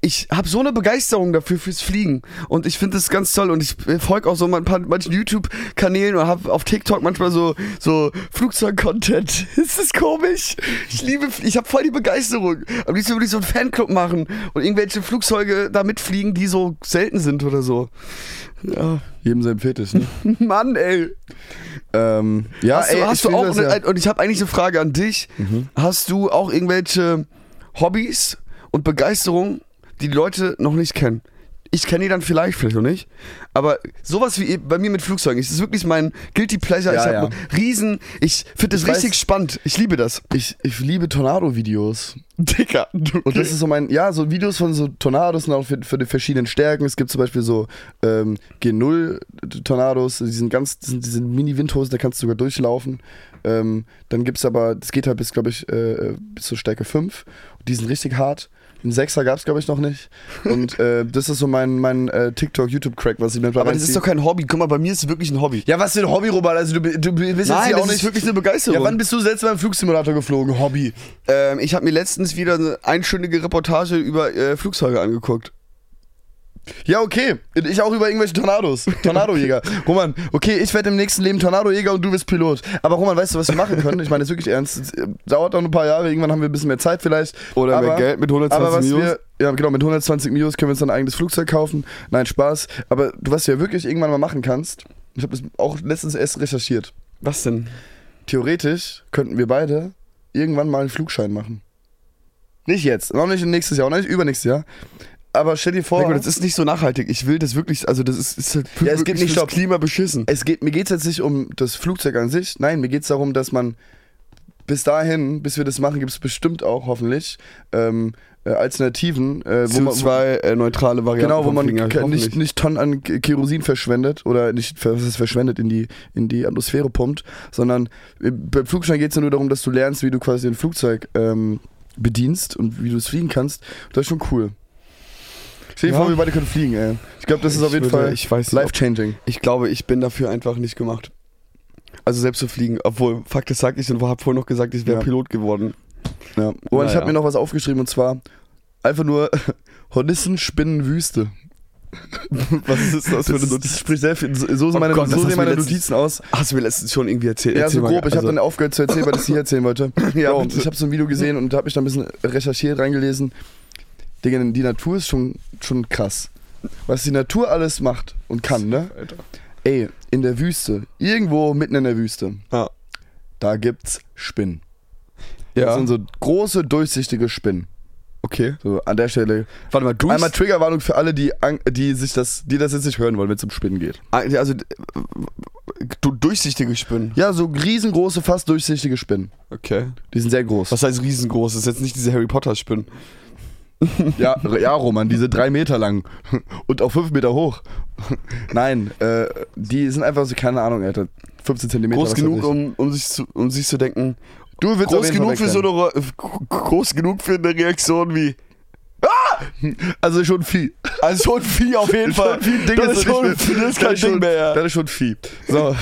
ich habe so eine Begeisterung dafür fürs Fliegen und ich finde das ganz toll und ich folge auch so ein paar, manchen YouTube-Kanälen und habe auf TikTok manchmal so, so Flugzeug-Content. Ist das komisch? Ich liebe, ich habe voll die Begeisterung. Am liebsten würde ich so einen Fanclub machen und irgendwelche Flugzeuge da mitfliegen, die so selten sind oder so. Ja. Jedem sein Fetisch, ne? Mann, ey. Ähm, ja, hast du, ey, hast ich du fühl auch, das, eine, ja. und ich habe eigentlich eine Frage an dich. Mhm. Hast du auch irgendwelche Hobbys und Begeisterung, die die Leute noch nicht kennen? Ich kenne die dann vielleicht, vielleicht noch nicht. Aber sowas wie bei mir mit Flugzeugen, das ist wirklich mein Guilty Pleasure. Ja, ich habe ja. riesen, ich finde das Ich richtig weiß- spannend. Ich liebe das. Ich, ich liebe Tornado-Videos. Dicker. Und das ist so mein, ja, so Videos von so Tornados und auch für, für die verschiedenen Stärken. Es gibt zum Beispiel so ähm, G null Tornados, die sind ganz, die sind, die sind Mini-Windhosen, da kannst du sogar durchlaufen. Ähm, dann gibt es aber, das geht halt bis, glaube ich, äh, bis zur Stärke fünf. Die sind richtig hart. Einen Sechser gab es, glaube ich, noch nicht. Und äh, das ist so mein, mein äh, TikTok-YouTube-Crack, was ich mir Aber das ist doch kein Hobby. Guck mal, bei mir ist es wirklich ein Hobby. Ja, was für ein Hobby, Robert? Also du, du bist jetzt Nein, hier das auch ist nicht... wirklich eine Begeisterung. Ja, wann bist du selbst mal im Flugsimulator geflogen? Hobby. ähm, ich habe mir letztens wieder eine einstündige Reportage über äh, Flugzeuge angeguckt. Ja, okay. Ich auch über irgendwelche Tornados. Tornadojäger. Roman, okay, ich werde im nächsten Leben Tornadojäger und du bist Pilot. Aber Roman, weißt du, was wir machen können? Ich meine, das ist wirklich ernst. Es dauert noch ein paar Jahre, irgendwann haben wir ein bisschen mehr Zeit vielleicht. Oder aber, mehr Geld mit aber hundertzwanzig was Millionen. wir, ja genau, mit hundertzwanzig Millionen können wir uns dann ein eigenes Flugzeug kaufen. Nein, Spaß. Aber du, was du ja wirklich irgendwann mal machen kannst, ich habe das auch letztens erst recherchiert. Was denn? Theoretisch könnten wir beide irgendwann mal einen Flugschein machen. Nicht jetzt, noch nicht nächstes Jahr, auch nicht übernächstes Jahr. Aber stell dir vor, Ja, gut, das ist nicht so nachhaltig. Ich will das wirklich, also das ist, ist halt Ja, es wirklich geht nicht, fürs stopp. Klima beschissen. es geht, mir geht es jetzt nicht um das Flugzeug an sich. Nein, mir geht es darum, dass man bis dahin, bis wir das machen, gibt es bestimmt auch hoffentlich ähm, äh, Alternativen, äh, wo C O man, zwei neutrale Varianten. genau, wo vom man Fliegen, ke- hoffentlich. nicht, nicht Tonnen an K- Kerosin verschwendet oder nicht, was ist verschwendet, in die, in die Atmosphäre pumpt, sondern äh, beim Flugschein geht es ja nur darum, dass du lernst, wie du quasi ein Flugzeug ähm, bedienst und wie du es fliegen kannst. Das ist schon cool. Stell dir Ja. vor, wir beide können fliegen, ey. Ich glaube, das ist Ich auf jeden würde- Fall ich weiß nicht, ob- life-changing. Ich glaube, ich bin dafür einfach nicht gemacht. Also selbst zu fliegen, obwohl, Fakt ist, sag ich und habe vorhin noch gesagt, ich wäre Ja. Pilot geworden. Ja. Und ich Naja. habe mir noch was aufgeschrieben und zwar einfach nur Hornissen, Spinnen, Wüste. Was ist das für eine Das, Notiz? das spricht sehr viel. So, so sind Oh meine, Gott, das so hast sehen du meine mir letztens- Notizen aus. Hast du mir letztens schon irgendwie erzählt? Ja, Erzähl so mal, grob. Ich habe also- dann aufgehört zu erzählen, weil ich es hier erzählen wollte. Ja, Bro, bitte. ich habe so ein Video gesehen und habe mich da ein bisschen recherchiert, reingelesen. Digga, die Natur ist schon, schon krass. Was die Natur alles macht und kann, ne? Alter. Ey, in der Wüste, irgendwo mitten in der Wüste, Ja. da gibt's Spinnen. Das Ja, sind so große, durchsichtige Spinnen. okay. So, an der Stelle. Warte mal, du Einmal Triggerwarnung für alle, die, an- die sich das, die das jetzt nicht hören wollen, wenn es um Spinnen geht. also äh, du durchsichtige Spinnen. Ja, so riesengroße, fast durchsichtige Spinnen. Okay. Die sind sehr groß. Was heißt riesengroß? Das ist jetzt nicht diese Harry Potter Spinnen. Ja, ja, Roman, diese drei Meter lang und auch fünf Meter hoch. Nein, äh, die sind einfach so, keine Ahnung, Alter, fünfzehn Zentimeter. Groß was weiß genug, ich. um, um, sich zu, um sich zu denken. Du willst auf Groß jeden Fall genug für so wegrennen. eine Ro- groß genug für eine Reaktion wie. Also schon viel. Also schon Vieh auf jeden Fall. Schon viel Ding das ist ist noch schon, nicht mehr- das ist kein ist schon, Ding mehr. Ja. Das ist schon viel. So.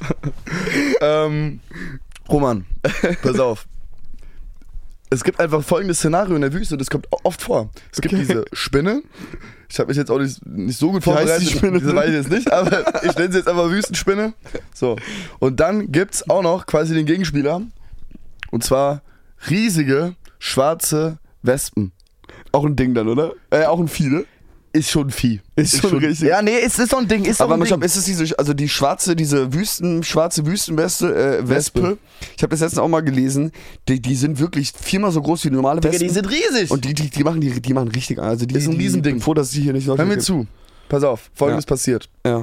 ähm, Roman, pass auf. Es gibt einfach folgendes Szenario in der Wüste, das kommt oft vor. Es gibt Okay. diese Spinne. Ich habe mich jetzt auch nicht, nicht so gut Wie heißt vorbereitet. die Spinne? Diese weiß ich jetzt nicht, aber ich nenne sie jetzt einfach Wüstenspinne. So. Und dann gibt's auch noch quasi den Gegenspieler. Und zwar riesige, schwarze Wespen. Auch ein Ding dann, oder? Äh, auch ein Vieh, ne? Ist schon Vieh. Ist schon richtig. Ja, nee, es ist so ein Ding. Ist so Aber ein ich Ding. glaub, ist es diese, also die schwarze, diese Wüsten, schwarze Wüstenweste, äh, Wespe. Wespe. Ich habe das letztens auch mal gelesen. Die, die sind wirklich viermal so groß wie normale Digga, Wespen. die sind riesig. und die, die, die machen die, die machen richtig, also die Ist ein die, Riesending. Ich bin froh, dass sie hier nicht Hör mir zu. Pass auf, folgendes Ja. passiert. Ja.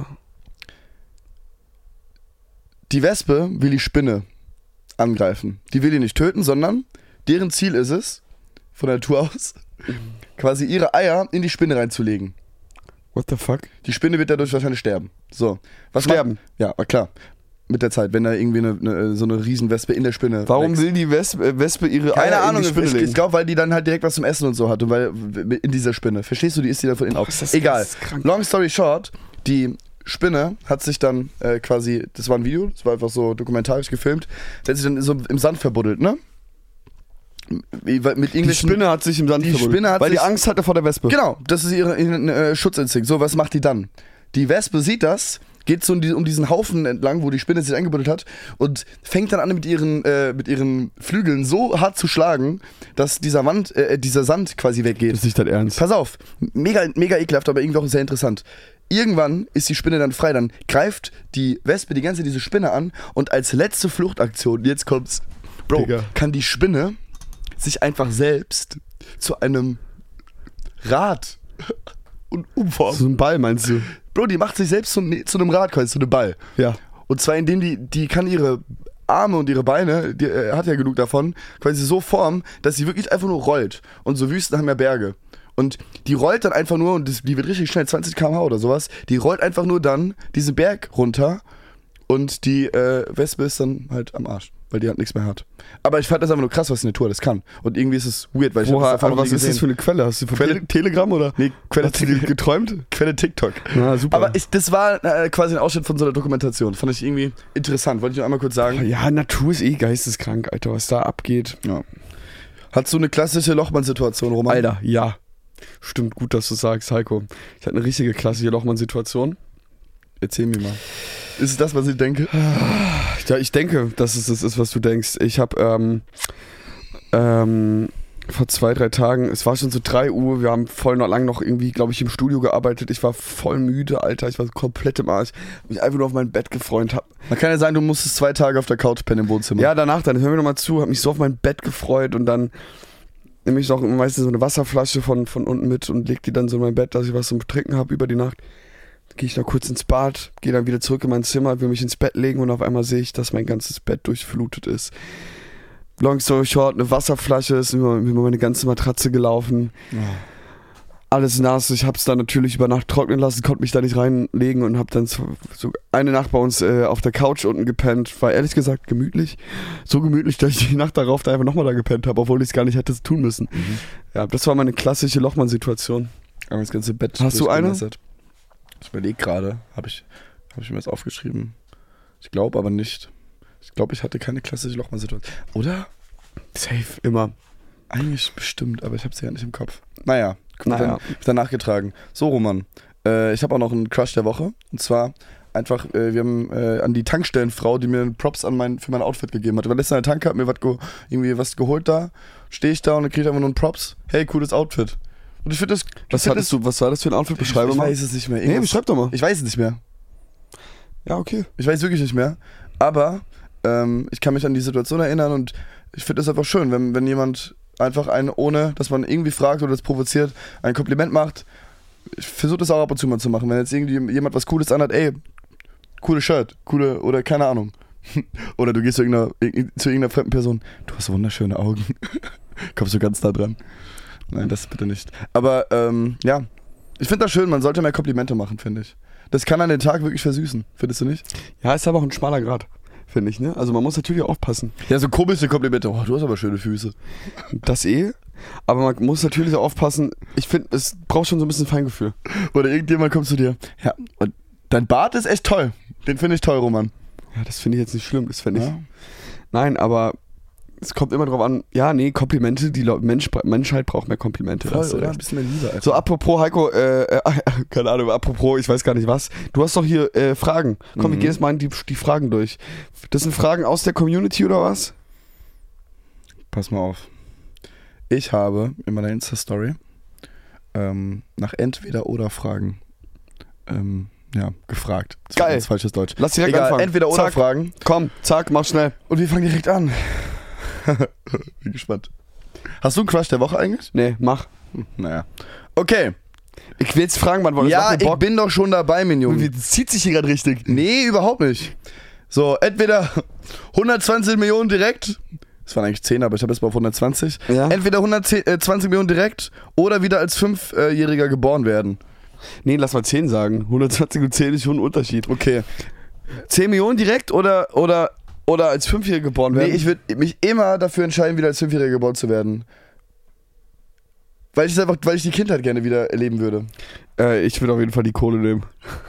Die Wespe will die Spinne angreifen. Die will die nicht töten, sondern deren Ziel ist es, von der Natur aus, quasi ihre Eier in die Spinne reinzulegen. What the fuck? Die Spinne wird dadurch wahrscheinlich sterben. So. Was Sterben? macht- Ja, war klar. Mit der Zeit, wenn da irgendwie eine, eine, so eine Riesenwespe in der Spinne Warum wächst. will die Wespe, äh, Wespe ihre Keine Eier Ahnung, in die Spinne ich, legen? ich glaube, weil die dann halt direkt was zum Essen und so hat und weil in dieser Spinne. Verstehst du, die isst die dann von innen auf. ist das- Egal. das ist krank. Long story short, die Spinne hat sich dann äh, quasi, das war ein Video, das war einfach so dokumentarisch gefilmt, der hat sich dann so im Sand verbuddelt, ne? mit Die irgendwelchen... Spinne hat sich im Sand Die verbuddelt, Spinne hat weil die sich- Angst hatte vor der Wespe. Genau, das ist ihre, ihr äh, Schutzinstinkt. So, was macht die dann? Die Wespe sieht das, geht so um, die, um diesen Haufen entlang, wo die Spinne sich eingebuddelt hat und fängt dann an, mit ihren, äh, mit ihren Flügeln so hart zu schlagen, dass dieser, Wand, äh, dieser Sand quasi weggeht. Das ist nicht dein Ernst. Pass auf, mega, mega ekelhaft, aber irgendwie auch sehr interessant. Irgendwann ist die Spinne dann frei, dann greift die Wespe die ganze Zeit diese Spinne an und als letzte Fluchtaktion, jetzt kommt's, Bro, Digga. kann die Spinne sich einfach selbst zu einem Rad und umformen. So ein Ball, meinst du? Bro, die macht sich selbst zu, zu einem Rad quasi, zu einem Ball. Ja. Und zwar indem die, die kann ihre Arme und ihre Beine, die äh, hat ja genug davon, quasi so formen, dass sie wirklich einfach nur rollt. Und so Wüsten haben ja Berge. Und die rollt dann einfach nur, und das, die wird richtig schnell, zwanzig Kilometer pro Stunde oder sowas, die rollt einfach nur dann diesen Berg runter und die äh, Wespe ist dann halt am Arsch, weil die halt nichts mehr hat. Aber ich fand das einfach nur krass, was die Natur das kann. Und irgendwie ist es weird, weil ich hab Woher, das davon aber noch was nie ist das gesehen. für eine Quelle? Hast du von Quelle- Tele Telegram oder? Nee, Quelle, Hast du die geträumt? Quelle TikTok. Na, super. Aber ich, das war äh, quasi ein Ausschnitt von so einer Dokumentation. Fand ich irgendwie interessant. Wollte ich nur einmal kurz sagen. Ja, Natur ist eh geisteskrank, Alter, was da abgeht. Ja. Hast du eine klassische Lochmann-Situation, Roman? Alter, ja. Stimmt, gut, dass du sagst, Heiko. Ich hatte eine richtige klassische Lochmann-Situation. Erzähl mir mal. Ist es das, was ich denke? Ja, ich denke, dass es das ist, was du denkst. Ich habe ähm, ähm, vor zwei, drei Tagen, es war schon so drei Uhr, wir haben voll noch lang noch irgendwie, glaube ich, im Studio gearbeitet. Ich war voll müde, Alter, ich war komplett im Arsch. Hab mich einfach nur auf mein Bett gefreut. Hab, Man kann ja sagen, du musstest zwei Tage auf der Couch pennen im Wohnzimmer. ja, danach dann, hör mir nochmal zu, hab mich so auf mein Bett gefreut und dann nehme ich noch meistens so eine Wasserflasche von, von unten mit und leg die dann so in mein Bett, dass ich was zum Trinken habe über die Nacht. Gehe ich noch kurz ins Bad, gehe dann wieder zurück in mein Zimmer, will mich ins Bett legen und auf einmal sehe ich, dass mein ganzes Bett durchflutet ist. Long story short, eine Wasserflasche ist über, über meine ganze Matratze gelaufen. Oh. Alles nass, ich hab's dann natürlich über Nacht trocknen lassen, konnte mich da nicht reinlegen und hab dann so, so eine Nacht bei uns äh, auf der Couch unten gepennt. War ehrlich gesagt gemütlich. So gemütlich, dass ich die Nacht darauf da einfach nochmal da gepennt habe, obwohl ich es gar nicht hätte tun müssen. Mhm. Ja, das war meine klassische Lochmann-Situation. Aber das ganze Bett. Hast du eine? durchgemessert. Ich überlege gerade, habe ich, hab ich mir das aufgeschrieben? Ich glaube aber nicht. Ich glaube, ich hatte keine klassische Lochmann-Situation. Oder? Safe, immer. Eigentlich bestimmt, aber ich habe sie ja nicht im Kopf. Naja, Naja. dann, dann nachgetragen. So, Roman, äh, ich habe auch noch einen Crush der Woche. Und zwar einfach, äh, wir haben äh, an die Tankstellenfrau, die mir Props an mein, für mein Outfit gegeben hat. Weil letztens an der Tanke hat mir wat ge, irgendwie was geholt da. Stehe ich da und dann kriege ich einfach nur einen Props. Hey, cooles Outfit. Und ich finde das... Was, find hattest du, was war das für ein Outfit? das, Beschreibe ich mal. weiß es nicht mehr. Nee, Irgendwas- beschreib doch mal. Ich weiß es nicht mehr. Ja, okay. Ich weiß wirklich nicht mehr. Aber ähm, ich kann mich an die Situation erinnern und ich finde es einfach schön, wenn, wenn jemand einfach einen, ohne dass man irgendwie fragt oder das provoziert, ein Kompliment macht. Ich versuche das auch ab und zu mal zu machen. Wenn jetzt irgendwie jemand was Cooles anhat, ey, cooles Shirt, coole, oder keine Ahnung. Oder du gehst zu irgendeiner, zu irgendeiner fremden Person, du hast wunderschöne Augen. Kommst du ganz nah dran. Nein, das bitte nicht. Aber ähm, ja, ich finde das schön, man sollte mehr Komplimente machen, finde ich. Das kann einen den Tag wirklich versüßen, findest du nicht? Ja, ist aber auch ein schmaler Grad, finde ich, ne? Also man muss natürlich aufpassen. Ja, so komische Komplimente. Oh, du hast aber schöne Füße. Das eh. Aber man muss natürlich auch aufpassen. Ich finde, es braucht schon so ein bisschen Feingefühl. Oder irgendjemand kommt zu dir. Ja, und dein Bart ist echt toll. Den finde ich toll, Roman. Ja, das finde ich jetzt nicht schlimm. Das finde ich. Ja. Nein, aber es kommt immer drauf an. Ja, nee, Komplimente. Die Le- Mensch, Menschheit braucht mehr Komplimente. da Voll, hast du oder? Ein recht. bisschen mehr Liebe, Alter. So, apropos, Heiko, äh, äh, keine Ahnung, apropos, ich weiß gar nicht was. Du hast doch hier äh, Fragen. Komm, wir Mhm. gehen jetzt mal die, die Fragen durch. Das sind Fragen aus der Community oder was? Pass mal auf. Ich habe in meiner Insta-Story ähm, nach Entweder-Oder-Fragen ähm, ja, gefragt. Das war Geil. ganz falsches Deutsch. Lass direkt Egal, anfangen. Zack. Entweder-Oder-Fragen. Komm, zack, mach schnell. Und wir fangen direkt an. Bin gespannt. Hast du einen Crush der Woche eigentlich? Nee, mach. Hm, naja. Okay. Ich will jetzt Fragen beantworten. Ja, Das macht mir ich Bock. bin doch schon dabei, mein Junge. Das zieht sich hier gerade richtig. Nee, überhaupt nicht. So, entweder hundertzwanzig Millionen direkt. Das waren eigentlich zehn, aber ich habe jetzt mal auf hundertzwanzig. Ja. Entweder hundertzwanzig Millionen direkt oder wieder als Fünfjähriger geboren werden. Nee, lass mal zehn sagen. hundertzwanzig und zehn ist schon ein Unterschied. Okay. zehn Millionen direkt oder, oder, oder als Fünfjähriger geboren Nee, werden? ich würde mich immer dafür entscheiden, wieder als Fünfjähriger geboren zu werden. Weil ich einfach, weil ich die Kindheit gerne wieder erleben würde. Äh, ich würde auf jeden Fall die Kohle nehmen.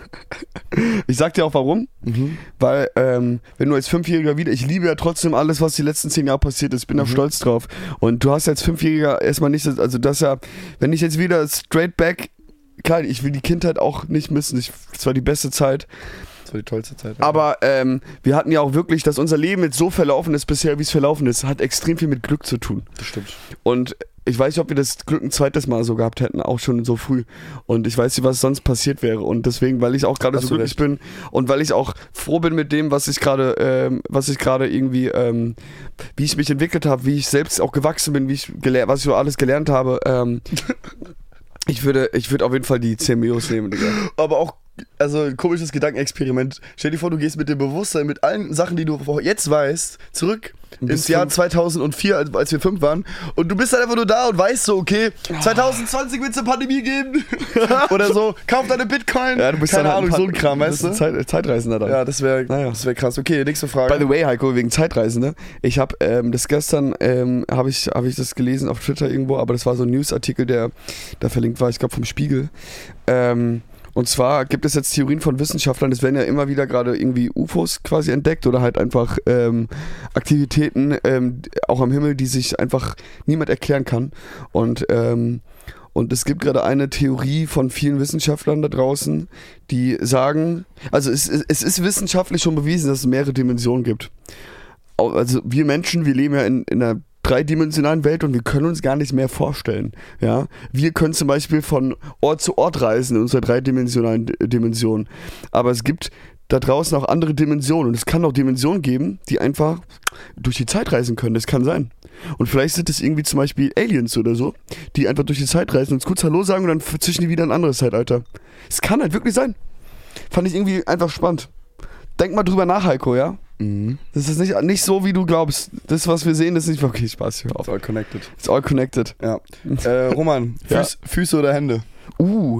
Ich sag dir auch warum. Mhm. Weil, ähm, wenn du als Fünfjähriger wieder, ich liebe ja trotzdem alles, was die letzten zehn Jahre passiert ist, bin da Mhm. stolz drauf. Und du hast als Fünfjähriger erstmal nicht, das- also das ja, wenn ich jetzt wieder straight back, klar, ich will die Kindheit auch nicht missen, ich, das war die beste Zeit. Das war die tollste Zeit. Ja. Aber ähm, wir hatten ja auch wirklich, dass unser Leben jetzt so verlaufen ist bisher, wie es verlaufen ist, hat extrem viel mit Glück zu tun. Das stimmt. Und ich weiß nicht, ob wir das Glück ein zweites Mal so gehabt hätten, auch schon so früh. Und ich weiß nicht, was sonst passiert wäre. Und deswegen, weil ich auch gerade Hast so du glücklich recht. bin und weil ich auch froh bin mit dem, was ich gerade, ähm, was ich gerade irgendwie, ähm, wie ich mich entwickelt habe, wie ich selbst auch gewachsen bin, wie ich geler- was ich so alles gelernt habe. Ähm, ich würde, ich würde auf jeden Fall die zehn Millios nehmen, Digga. Aber auch, also ein komisches Gedankenexperiment. Stell dir vor, du gehst mit dem Bewusstsein, mit allen Sachen, die du jetzt weißt, zurück Bis ins Jahr fünf. zweitausendvier, als, als wir fünf waren. Und du bist dann einfach nur da und weißt so, okay, zwanzig zwanzig wird es eine Pandemie geben. Oder so, kauf deine Bitcoin. Ja, du bist Keine dann halt Ahnung, ein so ein Kram, du weißt bist du? ein Zeit, Zeitreisender dann. Ja, das wäre Naja. das wär krass. Okay, nächste Frage. By the way, Heiko, wegen Zeitreisende. Ich habe ähm, das gestern, ähm, habe ich, hab ich das gelesen auf Twitter irgendwo, aber das war so ein Newsartikel, der da verlinkt war, ich glaube vom Spiegel. Ähm, und zwar gibt es jetzt Theorien von Wissenschaftlern, es werden ja immer wieder gerade irgendwie U F Os quasi entdeckt oder halt einfach ähm, Aktivitäten ähm, auch am Himmel, die sich einfach niemand erklären kann. Und ähm, Und es gibt gerade eine Theorie von vielen Wissenschaftlern da draußen, die sagen, also es, es ist wissenschaftlich schon bewiesen, dass es mehrere Dimensionen gibt. Also wir Menschen, wir leben ja in, in einer dreidimensionalen Welt und wir können uns gar nicht mehr vorstellen. Ja? Wir können zum Beispiel von Ort zu Ort reisen in unserer dreidimensionalen D- Dimension. Aber es gibt da draußen auch andere Dimensionen. Und es kann auch Dimensionen geben, die einfach durch die Zeit reisen können. Das kann sein. Und vielleicht sind es irgendwie zum Beispiel Aliens oder so, die einfach durch die Zeit reisen, uns kurz Hallo sagen und dann verzischen die wieder in ein anderes Zeitalter. Es kann halt wirklich sein. Fand ich irgendwie einfach spannend. Denk mal drüber nach, Heiko, ja? Mhm. Das ist nicht, nicht so, wie du glaubst. Das, was wir sehen, ist nicht wirklich Spaß. Hör auf. It's all connected. It's all connected. Ja. Äh, Roman, Ja. Füß, Füße oder Hände? Uh,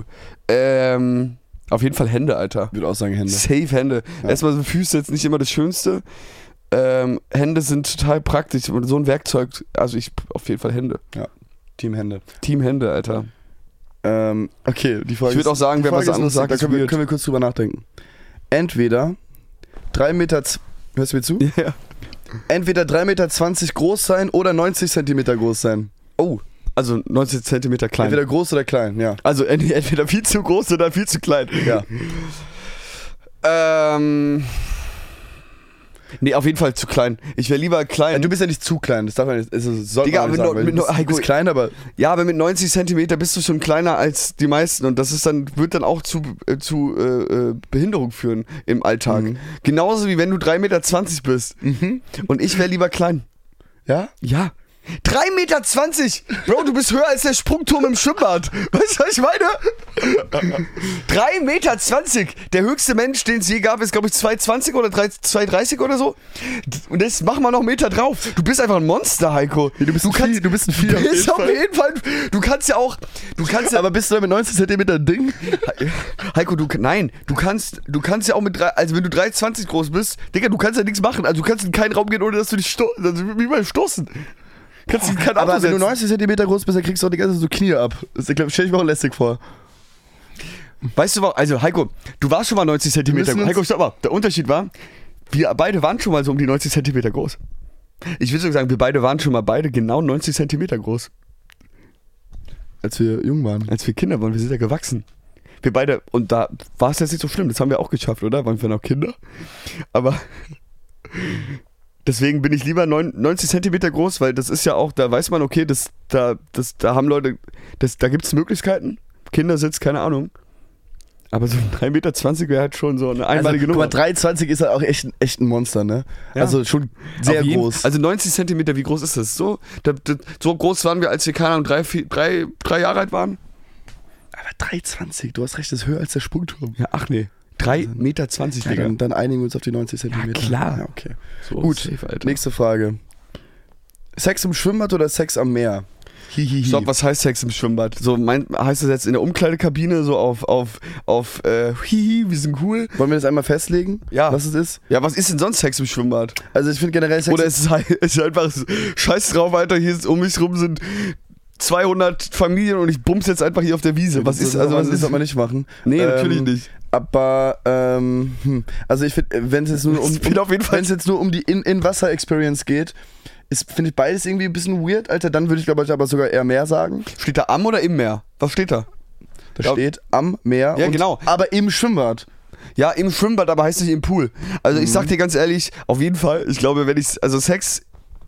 ähm, auf jeden Fall Hände, Alter. Ich würde auch sagen Hände. Safe Hände. Ja. Erstmal sind Füße jetzt nicht immer das Schönste. Ähm, Hände sind total praktisch. Und so ein Werkzeug, also ich, auf jeden Fall Hände. Team Hände. Team Hände, Alter. Ähm, okay, die Frage Ich würde ist- auch sagen, die wer Frage was ist anderes lustig, sagt, da ist können wir, weird. können wir kurz drüber nachdenken. Entweder drei Meter, z- hörst du mir zu? Ja. Entweder drei Meter zwanzig groß sein oder neunzig Zentimeter groß sein. Oh, also neunzig Zentimeter klein. Entweder groß oder klein, ja. Also ent- entweder viel zu groß oder viel zu klein. Ja. Ähm. Nee, auf jeden Fall zu klein. Ich wäre lieber klein. Ja, du bist ja nicht zu klein, das darf man nicht, also das sollte Digga, man nicht aber sagen, mit weil no- du bist, du bist Heiko- klein, aber Ja, aber mit neunzig Zentimeter bist du schon kleiner als die meisten und das ist dann, wird dann auch zu, äh, zu äh, äh, Behinderung führen im Alltag. Mhm. Genauso wie wenn du drei Meter zwanzig bist. Mhm. Und ich wäre lieber klein. ja? Ja. drei Meter zwanzig! Bro, du bist höher als der Sprungturm im Schwimmbad. Weißt du, was ich meine? drei Meter zwanzig! Der höchste Mensch, den es je gab, ist, glaube ich, zwei zwanzig oder zwei dreißig oder so. Und jetzt mach mal noch einen Meter drauf. Du bist einfach ein Monster, Heiko. Du bist ein Vieh, du bist ein Vieh Du auf bist jeden auf Fall. jeden Fall. Du kannst ja auch. Du kannst ja. Aber bist du da mit neunzig Zentimeter ein Ding? Heiko, du nein, du kannst, du kannst ja auch mit drei, also wenn du drei zwanzig groß bist, Digga, du kannst ja nichts machen. Also du kannst in keinen Raum gehen, ohne dass du dich sto also wie beim Stoßen. Kannst du kein Auto Aber wenn du setzen. neunzig Zentimeter groß bist, dann kriegst du auch die ganze Zeit so Knie ab. Das stell ich mir auch lästig vor. Weißt du was? Also Heiko, du warst schon mal neunzig Zentimeter Wir müssen groß. uns- Heiko, stopp mal. Der Unterschied war, wir beide waren schon mal so um die neunzig Zentimeter groß. Ich würde sogar sagen, wir beide waren schon mal beide genau neunzig Zentimeter groß. Als wir jung waren. Als wir Kinder waren, wir sind ja gewachsen. Wir beide, und da war es jetzt nicht so schlimm, das haben wir auch geschafft, oder? Waren wir noch Kinder? Aber deswegen bin ich lieber neun- neunzig Zentimeter groß, weil das ist ja auch, da weiß man, okay, das, da, das, da haben Leute, das, da gibt es Möglichkeiten. Kindersitz, keine Ahnung. Aber so ein drei Meter zwanzig wäre halt schon so eine einmalige also, guck mal, Nummer. drei zwanzig ist halt auch echt, echt ein Monster, ne? Ja. Also schon sehr Auf jeden- groß. Also neunzig Zentimeter, wie groß ist das? So, da, da, so groß waren wir, als wir, keine Ahnung, drei, vier, drei, drei Jahre alt waren? Aber drei zwanzig, du hast recht, das ist höher als der Sprungturm. Ja, ach nee. drei Meter zwanzig, Ja, Digga. dann, dann einigen wir uns auf die neunzig Zentimeter. klar. Ja, okay. So Gut, safe, Alter. nächste Frage. Sex im Schwimmbad oder Sex am Meer? Hihihi. Stopp, was heißt Sex im Schwimmbad? So, mein, heißt das jetzt in der Umkleidekabine, so auf, auf, auf, äh, hihi, wir sind cool? Wollen wir das einmal festlegen, Ja. was es ist? Ja, was ist denn sonst Sex im Schwimmbad? Also ich finde generell Sex... Oder ist es halt, ist einfach Scheiß drauf, Alter, hier ist, um mich rum sind zweihundert Familien und ich bums jetzt einfach hier auf der Wiese. Was das ist, also, was das ist, soll man nicht machen. nee, Ähm, natürlich nicht. Aber, ähm, hm, also ich finde, wenn es jetzt nur um, Ich bin auf jeden Fall- wenn es jetzt nur um die In-In-Wasser-Experience geht, ist, finde ich beides irgendwie ein bisschen weird, Alter. Dann würde ich, glaube ich, aber sogar eher mehr sagen. Steht da am oder im Meer? Was steht da? Da Ja. steht am Meer. Ja, und, genau. Aber im Schwimmbad. Ja, im Schwimmbad, aber heißt nicht im Pool. Also ich Mhm. sag dir ganz ehrlich, auf jeden Fall, ich glaube, wenn ich, also Sex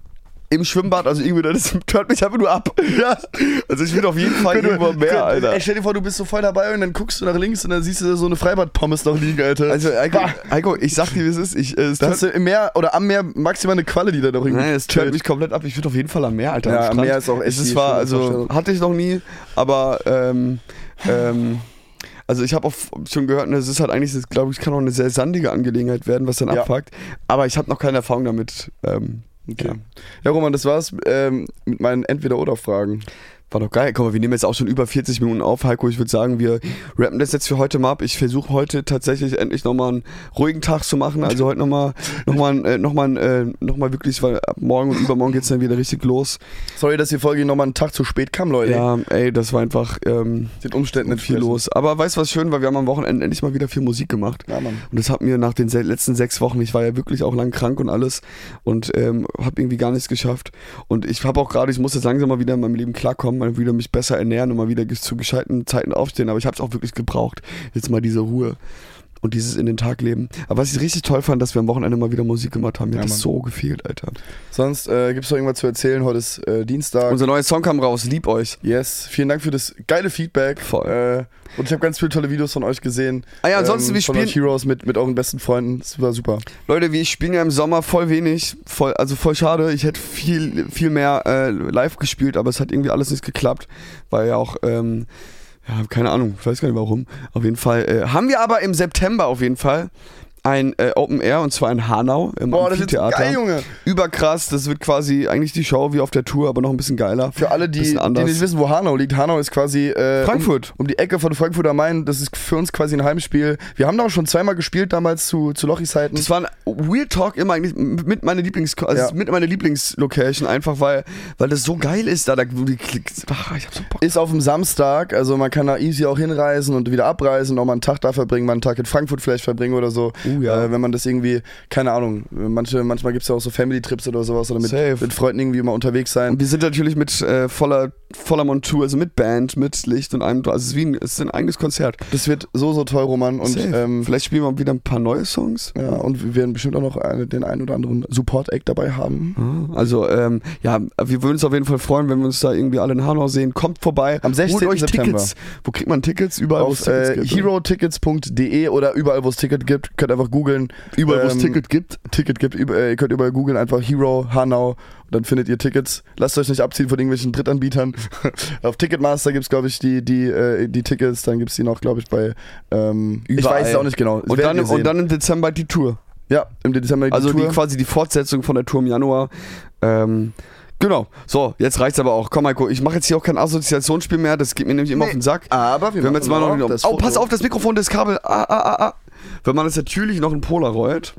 im Schwimmbad, also irgendwie, das hört mich einfach nur ab. Ja. Also ich will auf jeden Fall irgendwo am Meer, Alter. Ey, stell dir vor, du bist so voll dabei und dann guckst du nach links und dann siehst du so eine Freibad-Pommes noch liegen, Alter. Also Heiko, Heiko, ich sag dir, wie es ist. Ich, äh, es Da hast hört, du im Meer oder am Meer maximal eine Qualle, die da noch irgendwie nein, es hört mich komplett ab. Ich würde auf jeden Fall am Meer, Alter. Ja, am am Strand. Meer ist auch echt Es ist die zwar, schöne also Vorstellung. hatte ich noch nie, aber ähm, ähm, also ich habe auch schon gehört, es ist halt eigentlich, glaube ich, kann auch eine sehr sandige Angelegenheit werden, was dann Ja. abfuckt. Aber ich habe noch keine Erfahrung damit. Ähm, Okay. ja. Ja, Roman, das war's ähm, mit meinen Entweder-Oder-Fragen. War doch geil. Guck mal, wir nehmen jetzt auch schon über vierzig Minuten auf. Heiko, ich würde sagen, wir rappen das jetzt für heute mal ab. Ich versuche heute tatsächlich endlich nochmal einen ruhigen Tag zu machen. Also heute nochmal noch mal, äh, noch mal, äh, noch mal wirklich, weil ab morgen und übermorgen geht's dann wieder richtig los. Sorry, dass die Folge nochmal einen Tag zu spät kam, Leute. Ja, ey, das war einfach ähm, Den Umständen nicht viel los. Aber weißt du, was schön war? Wir haben am Wochenende endlich mal wieder viel Musik gemacht. Ja, Mann. Und das hat mir nach den se- letzten sechs Wochen, ich war ja wirklich auch lang krank und alles und ähm, habe irgendwie gar nichts geschafft. Und ich habe auch gerade, ich muss jetzt langsam mal wieder in meinem Leben klarkommen, mal wieder mich besser ernähren und mal wieder zu gescheiten Zeiten aufstehen. Aber ich habe es auch wirklich gebraucht. Jetzt mal diese Ruhe und dieses in den Tag leben. Aber was ich richtig toll fand, dass wir am Wochenende mal wieder Musik gemacht haben. Mir Ja, hat das Mann. so gefehlt, Alter. Sonst äh, gibt's noch irgendwas zu erzählen. Heute ist äh, Dienstag. Unser neuer Song kam raus. Lieb euch. Yes, vielen Dank für das geile Feedback. Voll. Äh, und ich habe ganz viele tolle Videos von euch gesehen. Ah ja, ansonsten, ähm, wir von spielen- euch Heroes mit, mit euren besten Freunden. Das war super. Leute, wir spielen ja im Sommer voll wenig, voll, also voll schade. Ich hätte viel, viel mehr äh, live gespielt, aber es hat irgendwie alles nicht geklappt, weil ja auch, ähm, ja, keine Ahnung, ich weiß gar nicht warum. Auf jeden Fall äh, haben wir aber im September auf jeden Fall ein äh, Open Air und zwar in Hanau im Boah, das wird Amphitheater. geil, Junge. Überkrass, das wird quasi eigentlich die Show wie auf der Tour, aber noch ein bisschen geiler. Für alle, die, Bisschen die anders. nicht wissen, wo Hanau liegt. Hanau ist quasi äh, Frankfurt. Um, um die Ecke von Frankfurt am Main. Das ist für uns quasi ein Heimspiel. Wir haben da auch schon zweimal gespielt, damals zu, zu Lochis-Zeiten. Das war ein Weird Talk immer eigentlich mit meiner Lieblings also Ja. mit meiner Lieblingslocation, einfach weil, weil das so geil ist da. da wo die Klicks, ach, ich hab so Bock. Ist auf dem Samstag, also man kann da easy auch hinreisen und wieder abreisen, auch mal einen Tag da verbringen, mal einen Tag in Frankfurt vielleicht verbringen oder so. Uh, ja. äh, wenn man das irgendwie, keine Ahnung, manche, manchmal gibt es ja auch so Family-Trips oder sowas oder mit, Safe. mit Freunden irgendwie mal unterwegs sein. Und wir sind natürlich mit äh, voller, voller Montur, also mit Band, mit Licht und allem. Also es ist wie ein, es ist ein eigenes Konzert. Das wird so, so toll, Roman. Und, Safe. ähm, Vielleicht spielen wir wieder ein paar neue Songs. ja, und wir werden bestimmt auch noch eine, den einen oder anderen Support-Act dabei haben. Ah, Also, ähm, ja, wir würden uns auf jeden Fall freuen, wenn wir uns da irgendwie alle in Hanau sehen. Kommt vorbei. Am sechzehnten Holt euch September. Tickets. Wo kriegt man Tickets? Überall, wo es Auf Tickets äh, gibt. hero tickets punkt de oder überall, wo es Ticket gibt, könnt einfach googeln. Überall, wo es ähm, Ticket gibt. Ticket gibt, über, äh, ihr könnt überall googeln, einfach Hero, Hanau, und dann findet ihr Tickets. Lasst euch nicht abziehen von irgendwelchen Drittanbietern. Auf Ticketmaster gibt es, glaube ich, die, die, äh, die Tickets, dann gibt es die noch, glaube ich, bei, ähm, ich Überall. weiß es auch nicht genau. Das Und werdet dann, ihr sehen. und dann im Dezember die Tour. ja, im Dezember die Also Tour. die quasi die Fortsetzung von der Tour im Januar. Ähm, genau. So, jetzt reicht's aber auch. Komm, Heiko, ich mache jetzt hier auch kein Assoziationsspiel mehr. Das geht mir nämlich immer Nee, auf den Sack. aber wir Wenn wir machen jetzt mal noch, noch das oh, Foto. pass auf, das Mikrofon, das Kabel. Ah, ah, ah, ah. Wenn man das natürlich noch ein Polaroid.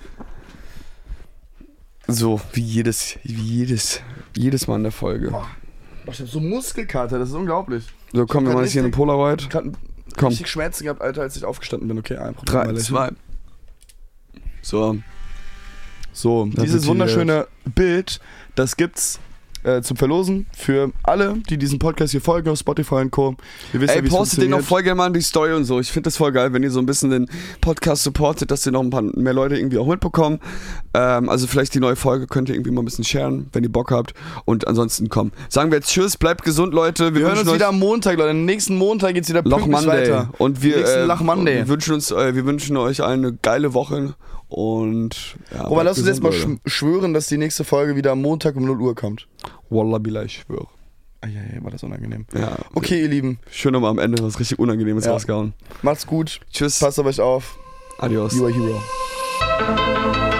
So, wie jedes, wie jedes, jedes Mal in der Folge. Boah, ich hab so Muskelkater, das ist unglaublich. So, komm, wir grad machen jetzt hier ein richtig- Polaroid. Ich hab Komm. richtig Schmerzen gehabt, Alter, als ich aufgestanden bin. Okay, einfach Drei, mal zwei. So. So, Da dieses wird wunderschöne Bild, das gibt's äh, zum Verlosen für alle, die diesen Podcast hier folgen auf Spotify und Co. Ihr wisst Ey, ja, wie es postet den noch funktioniert. voll gerne mal in die Story und so. Ich finde das voll geil, wenn ihr so ein bisschen den Podcast supportet, dass ihr noch ein paar mehr Leute irgendwie auch mitbekommen. Ähm, also vielleicht die neue Folge könnt ihr irgendwie mal ein bisschen sharen, wenn ihr Bock habt. Und ansonsten komm. Sagen wir jetzt Tschüss, bleibt gesund, Leute. Wir hören uns wünschen wieder euch am Montag, Leute. Nächsten Montag geht's wieder Loch pünktlich Monday. weiter. Und wir, Nächsten äh, Loch Monday. wir wünschen uns, äh, wir wünschen euch eine geile Woche. Und ja, Aber bleibt lass uns jetzt mal gesund, sch schwören, dass die nächste Folge wieder am Montag um null Uhr kommt. Leute. Wallah billah, ich schwöre. Eieiei, war das unangenehm. Ja, Okay, ihr Lieben, schön nochmal am Ende was richtig Unangenehmes Ja. rausgehauen. macht's gut. Tschüss. Passt auf euch auf. Adios. You are Hero.